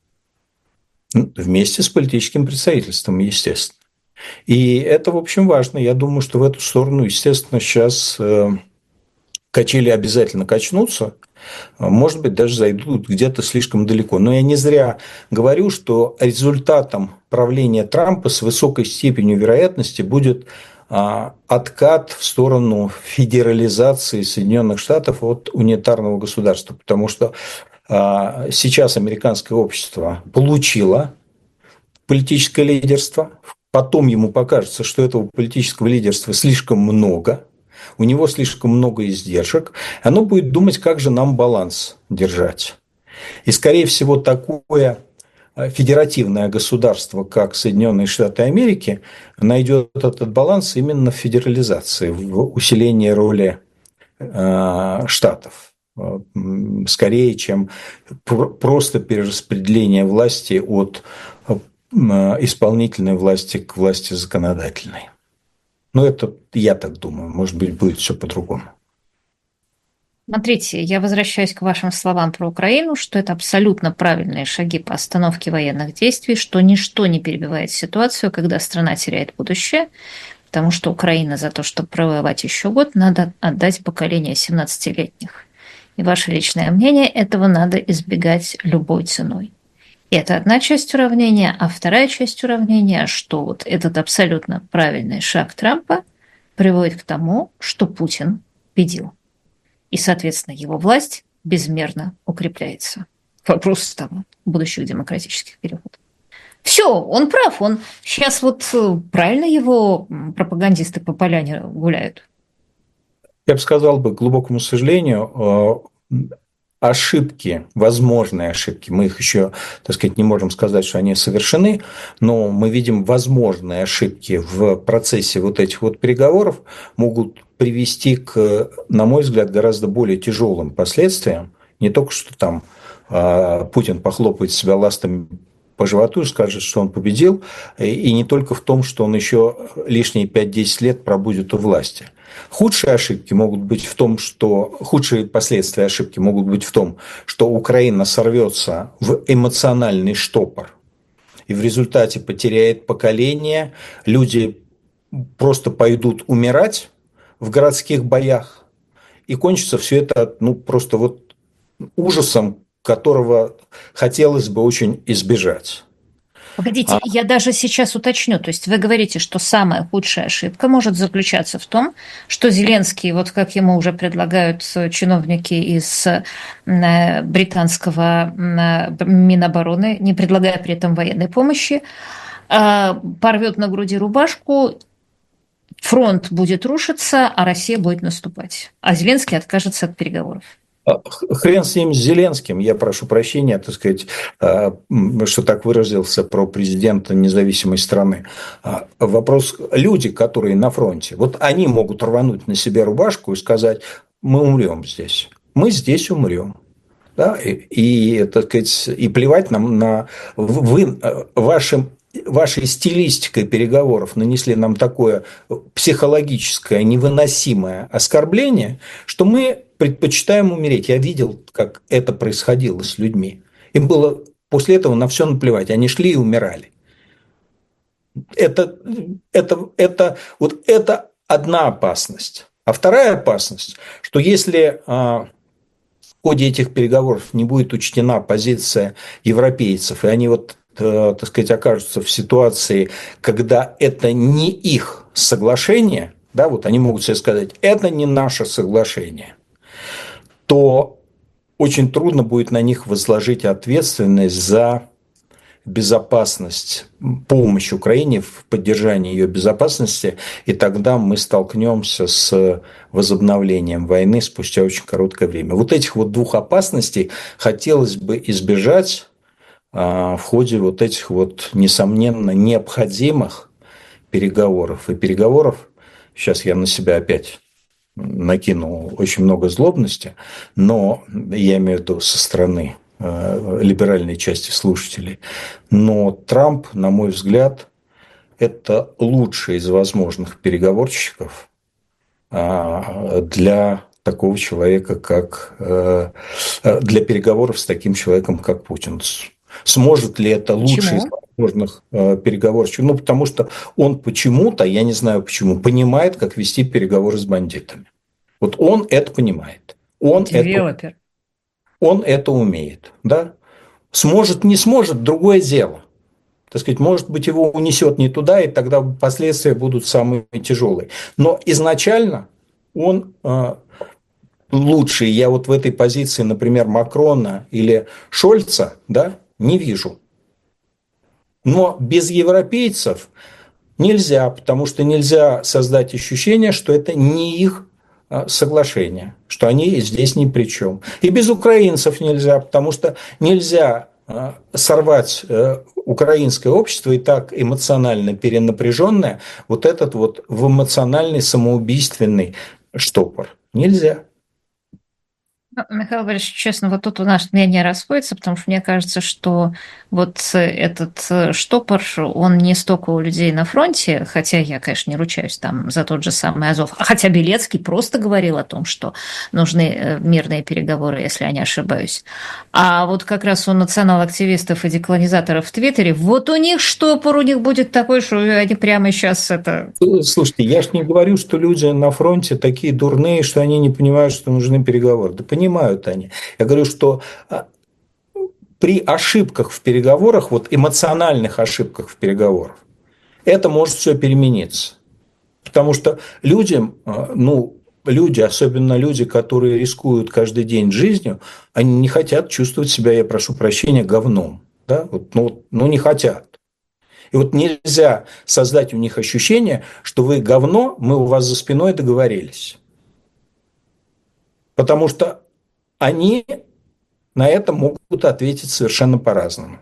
Вместе с политическим представительством, естественно. И это, в общем, важно. Я думаю, что в эту сторону, естественно, сейчас качели обязательно качнутся. Может быть, даже зайдут где-то слишком далеко. Но я не зря говорю, что результатом правления Трампа с высокой степенью вероятности будет откат в сторону федерализации Соединенных Штатов от унитарного государства. Потому что сейчас американское общество получило политическое лидерство, потом ему покажется, что этого политического лидерства слишком много, у него слишком много издержек, оно будет думать, как же нам баланс держать. И, скорее всего, такое федеративное государство, как Соединенные Штаты Америки, найдет этот баланс именно в федерализации, в усилении роли штатов, скорее, чем просто перераспределение власти от исполнительной власти к власти законодательной. Ну, это я так думаю. Может быть, будет все по-другому. Смотрите, я возвращаюсь к вашим словам про Украину, что это абсолютно правильные шаги по остановке военных действий, что ничто не перебивает ситуацию, когда страна теряет будущее, потому что Украина за то, чтобы провоевать еще год, надо отдать поколение семнадцатилетних. И ваше личное мнение, этого надо избегать любой ценой. И это одна часть уравнения, а вторая часть уравнения, что вот этот абсолютно правильный шаг Трампа приводит к тому, что Путин победил. И, соответственно, его власть безмерно укрепляется. Вопрос там будущих демократических переходов. Все, он прав, он сейчас вот правильно его пропагандисты по поляне гуляют. Я бы сказал, бы, к глубокому сожалению, ошибки, возможные ошибки, мы их еще, так сказать, не можем сказать, что они совершены, но мы видим возможные ошибки в процессе вот этих вот переговоров могут привести к, на мой взгляд, гораздо более тяжелым последствиям. Не только что там Путин похлопает себя ластами по животу и скажет, что он победил, и не только в том, что он еще лишние пять-десять лет пробудет у власти. Худшие ошибки могут быть в том, что худшие последствия ошибки могут быть в том, что Украина сорвется в эмоциональный штопор и в результате потеряет поколение, люди просто пойдут умирать в городских боях, и кончится все это ну, просто вот ужасом, которого хотелось бы очень избежать. Погодите, а... я даже сейчас уточню. То есть вы говорите, что самая худшая ошибка может заключаться в том, что Зеленский, вот как ему уже предлагают чиновники из британского Минобороны, не предлагая при этом военной помощи, порвет на груди рубашку, фронт будет рушиться, а Россия будет наступать. А Зеленский откажется от переговоров. Хрен с ним, с Зеленским, я прошу прощения, так сказать, что так выразился про президента независимой страны. Вопрос, люди, которые на фронте, вот они могут рвануть на себе рубашку и сказать, мы умрем здесь, мы здесь умрем. Да? И, и, так сказать, и плевать нам на... Вы, вашим вашей стилистикой переговоров нанесли нам такое психологическое, невыносимое оскорбление, что мы предпочитаем умереть. Я видел, как это происходило с людьми. Им было после этого на все наплевать. Они шли и умирали. Это, это, это, вот это одна опасность. А вторая опасность, что если а, в ходе этих переговоров не будет учтена позиция европейцев, и они вот, э, так сказать, окажутся в ситуации, когда это не их соглашение, да, вот они могут себе сказать, это не наше соглашение, то очень трудно будет на них возложить ответственность за безопасность, помощь Украине в поддержании ее безопасности, и тогда мы столкнемся с возобновлением войны спустя очень короткое время. Вот этих вот двух опасностей хотелось бы избежать в ходе вот этих вот, несомненно, необходимых переговоров. И переговоров, сейчас я на себя опять накинул очень много злобности, но я имею в виду со стороны либеральной части слушателей. Но Трамп, на мой взгляд, это лучший из возможных переговорщиков для такого человека, как для переговоров с таким человеком, как Путин. Сможет ли это лучший из возможных переговорщиков? Ну, потому что он почему-то, я не знаю почему, понимает, как вести переговоры с бандитами. Вот он это понимает. Он Девелопер. это... Он это умеет, да? Сможет, не сможет, другое дело. Так сказать, может быть, его унесет не туда, и тогда последствия будут самые тяжелые. Но изначально он э, лучший. Я вот в этой позиции, например, Макрона или Шольца, да, не вижу. Но без европейцев нельзя, потому что нельзя создать ощущение, что это не их соглашение, что они здесь ни при чем. И без украинцев нельзя, потому что нельзя сорвать украинское общество, и так эмоционально перенапряженное, вот этот вот в эмоциональный самоубийственный штопор. Нельзя. Ну, Михаил Борисович, честно, вот тут у нас мнение расходится, потому что мне кажется, что вот этот штопор, он не столько у людей на фронте, хотя я, конечно, не ручаюсь там за тот же самый Азов, а хотя Белецкий просто говорил о том, что нужны мирные переговоры, если я не ошибаюсь. А вот как раз у национал-активистов и деколонизаторов в Твиттере, вот у них штопор, у них будет такой, что они прямо сейчас это... Слушайте, я ж не говорю, что люди на фронте такие дурные, что они не понимают, что нужны переговоры. Да понимают они. Я говорю, что при ошибках в переговорах, вот эмоциональных ошибках в переговорах, это может все перемениться. Потому что людям, ну, люди, особенно люди, которые рискуют каждый день жизнью, они не хотят чувствовать себя, я прошу прощения, говном. Да? Вот, ну, ну, не хотят. И вот нельзя создать у них ощущение, что вы говно, мы у вас за спиной договорились. Потому что они на это могут ответить совершенно по-разному.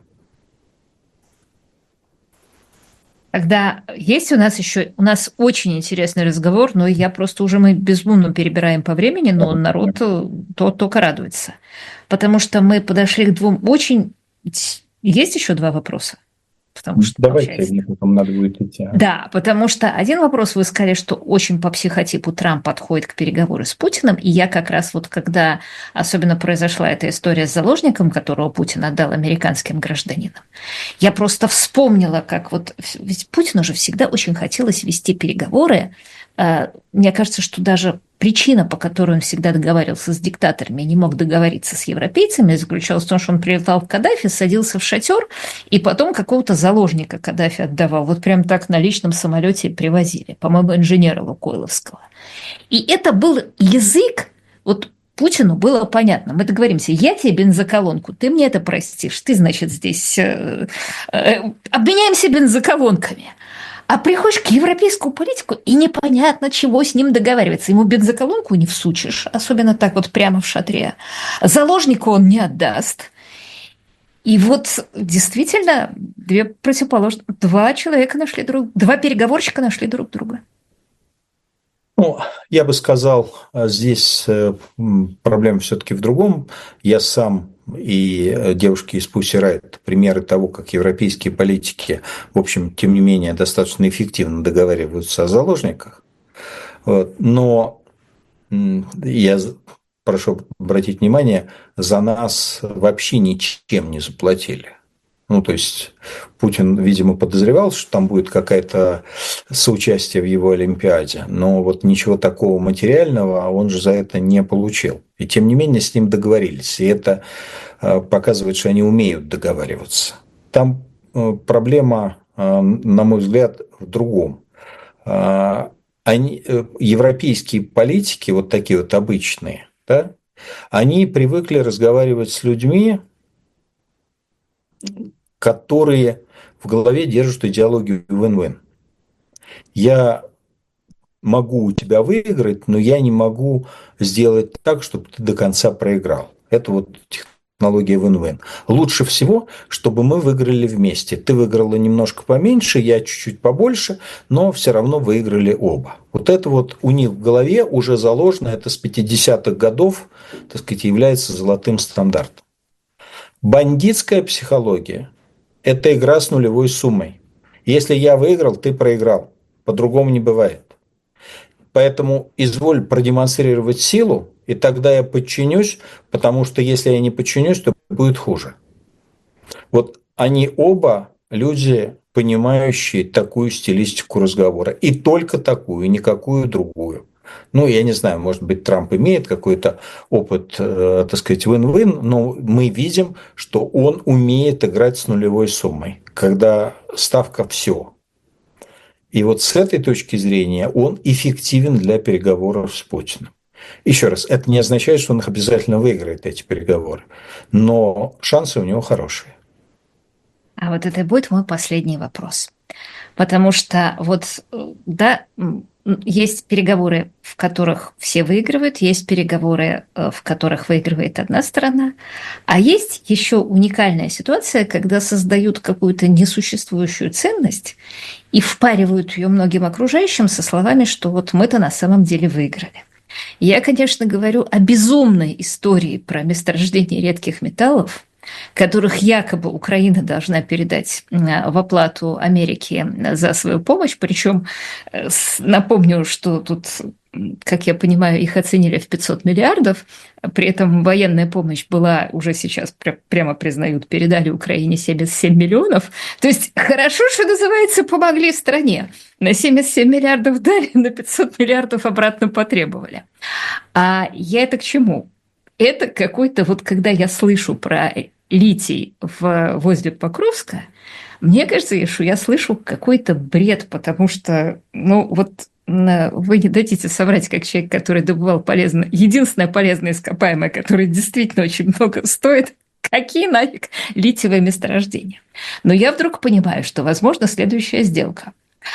Тогда есть у нас еще, у нас очень интересный разговор, но я просто уже мы безумно перебираем по времени, но народ то только радуется. Потому что мы подошли к двум очень... Есть еще два вопроса? Потому что, давайте, мне потом надо будет идти. Да, потому что один вопрос вы сказали, что очень по психотипу Трамп подходит к переговорам с Путиным, и я как раз вот когда особенно произошла эта история с заложником, которого Путин отдал американским гражданинам, я просто вспомнила, как вот, ведь Путину же всегда очень хотелось вести переговоры. Мне кажется, что даже причина, по которой он всегда договаривался с диктаторами и не мог договориться с европейцами, заключалась в том, что он прилетал в Каддафи, садился в шатер, и потом какого-то заложника Каддафи отдавал. Вот прям так на личном самолете привозили, по-моему, инженера Лукойловского. И это был язык, вот Путину было понятно. Мы договоримся, я тебе бензоколонку, ты мне это простишь, ты, значит, здесь э, э, обменяемся бензоколонками. А приходишь к европейскому политику, и непонятно, чего с ним договариваться. Ему бензоколонку не всучишь, особенно так вот прямо в шатре. Заложника он не отдаст. И вот действительно две противоположные... Два человека нашли друг... Два переговорщика нашли друг друга. Ну, я бы сказал, здесь проблема все-таки в другом. Я сам и девушки из Pussy Riot примеры того, как европейские политики, в общем, тем не менее, достаточно эффективно договариваются о заложниках. Вот. Но я прошу обратить внимание, за нас вообще ничем не заплатили. Ну, то есть Путин, видимо, подозревал, что там будет какое-то соучастие в его Олимпиаде, но вот ничего такого материального он же за это не получил. И тем не менее с ним договорились. И это показывает, что они умеют договариваться. Там проблема, на мой взгляд, в другом. Они, европейские политики, вот такие вот обычные, да, они привыкли разговаривать с людьми, которые в голове держат идеологию win-win. Я могу у тебя выиграть, но я не могу сделать так, чтобы ты до конца проиграл. Это вот технология win-win. Лучше всего, чтобы мы выиграли вместе. Ты выиграла немножко поменьше, я чуть-чуть побольше, но все равно выиграли оба. Вот это вот у них в голове уже заложено, это с пятидесятых годов, так сказать, является золотым стандартом. Бандитская психология – это игра с нулевой суммой. Если я выиграл, ты проиграл. По-другому не бывает. Поэтому изволь продемонстрировать силу, и тогда я подчинюсь, потому что если я не подчинюсь, то будет хуже. Вот они оба люди, понимающие такую стилистику разговора. И только такую, и никакую другую. Ну, я не знаю, может быть, Трамп имеет какой-то опыт, так сказать, win-win, но мы видим, что он умеет играть с нулевой суммой, когда ставка все. И вот с этой точки зрения он эффективен для переговоров с Путиным. Еще раз, это не означает, что он обязательно выиграет эти переговоры, но шансы у него хорошие. А вот это будет мой последний вопрос. Потому что вот, да, есть переговоры, в которых все выигрывают, есть переговоры, в которых выигрывает одна сторона, а есть еще уникальная ситуация, когда создают какую-то несуществующую ценность и впаривают ее многим окружающим со словами, что вот мы-то на самом деле выиграли. Я, конечно, говорю о безумной истории про месторождение редких металлов, которых якобы Украина должна передать в оплату Америке за свою помощь. Причем напомню, что тут, как я понимаю, их оценили в пятьсот миллиардов. При этом военная помощь была, уже сейчас прямо признают, передали Украине семьдесят семь миллионов. То есть хорошо, что называется, помогли стране. На семьдесят семь миллиардов дали, на пятьсот миллиардов обратно потребовали. А я это к чему? Это какой-то, вот когда я слышу про литий в, возле Покровска, мне кажется, что я слышу какой-то бред, потому что, ну, вот вы не дадите соврать, как человек, который добывал полезно, единственное полезное ископаемое, которое действительно очень много стоит, какие нафиг литиевые месторождения. Но я вдруг понимаю, что, возможно, следующая сделка,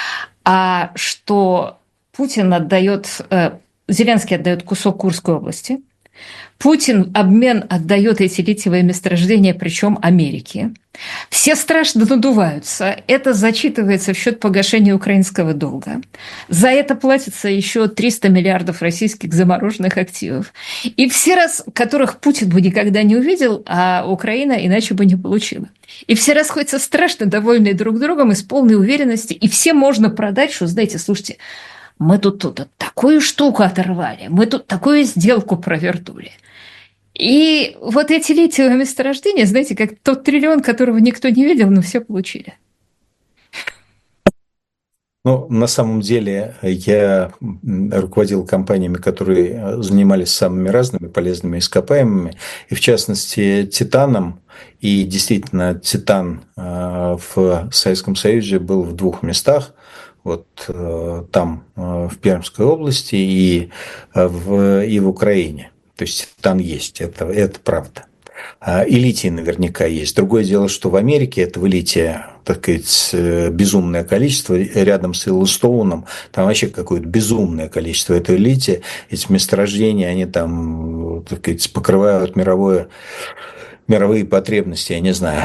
а что Путин отдает, Зеленский отдает кусок Курской области, Путин обмен отдает эти литиевые месторождения, причем Америке. Все страшно надуваются. Это зачитывается в счет погашения украинского долга. За это платится еще триста миллиардов российских замороженных активов. И все раз, которых Путин бы никогда не увидел, а Украина иначе бы не получила. И все расходятся страшно довольные друг другом и с полной уверенностью. И всем можно продать, что, знаете, слушайте, мы тут, тут такую штуку оторвали, мы тут такую сделку провернули. И вот эти литиевые месторождения, знаете, как тот триллион, которого никто не видел, но все получили. Ну, на самом деле, я руководил компаниями, которые занимались самыми разными полезными ископаемыми, и в частности титаном. И действительно, титан в Советском Союзе был в двух местах. Вот там, в Пермской области, и в, и в Украине. То есть титан есть, это, это правда. И литий наверняка есть. Другое дело, что в Америке этого лития, так сказать, безумное количество, рядом с Йеллоустоуном, там вообще какое-то безумное количество этого лития. Эти месторождения, они там, так сказать, покрывают мировое, мировые потребности, я не знаю,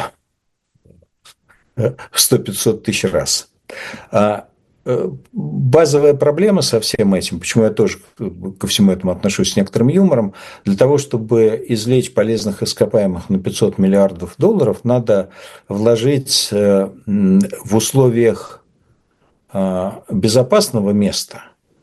сто-пятьсот тысяч раз. Базовая проблема со всем этим, почему я тоже ко всему этому отношусь с некоторым юмором, для того, чтобы извлечь полезных ископаемых на пятьсот миллиардов долларов, надо вложить в условиях безопасного места,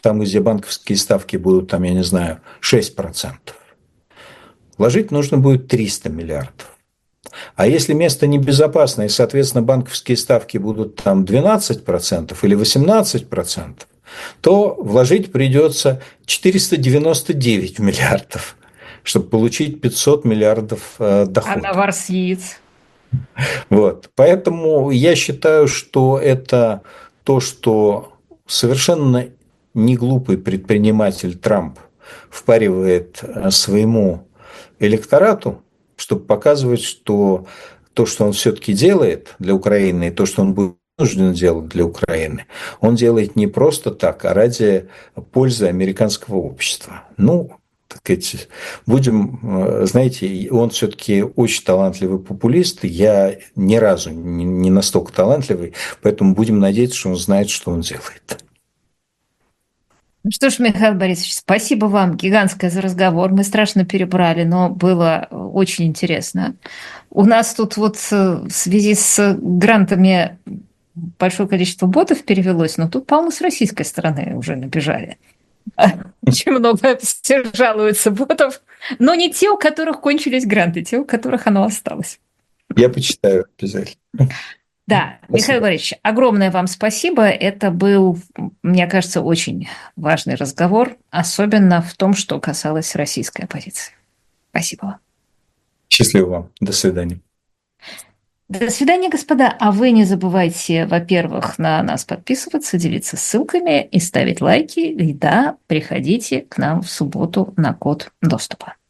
там, где банковские ставки будут, там, я не знаю, шесть процентов. Вложить нужно будет триста миллиардов. А если место небезопасное, и, соответственно, банковские ставки будут там двенадцать процентов или восемнадцать процентов, то вложить придется четыреста девяносто девять миллиардов, чтобы получить пятьсот миллиардов э, А дохода. навар с яиц? Вот. Поэтому я считаю, что это то, что совершенно не глупый предприниматель Трамп впаривает э, своему электорату, чтобы показывать, что то, что он все-таки делает для Украины, и то, что он будет вынужден делать для Украины, он делает не просто так, а ради пользы американского общества. Ну, так сказать, будем, знаете, он все-таки очень талантливый популист, я ни разу не настолько талантливый, поэтому будем надеяться, что он знает, что он делает. Ну что ж, Михаил Борисович, спасибо вам гигантское за разговор. Мы страшно перебрали, но было очень интересно. У нас тут вот в связи с грантами большое количество ботов перевелось, но тут, по-моему, с российской стороны уже набежали. Очень много все жалуются ботов, но не те, у которых кончились гранты, те, у которых оно осталось. Я почитаю обязательно. Да, спасибо. Михаил Борисович, огромное вам спасибо. Это был, мне кажется, очень важный разговор, особенно в том, что касалось российской оппозиции. Спасибо вам. Счастливо вам. До свидания. До свидания, господа. А вы не забывайте, во-первых, на нас подписываться, делиться ссылками и ставить лайки. И да, приходите к нам в субботу на код доступа.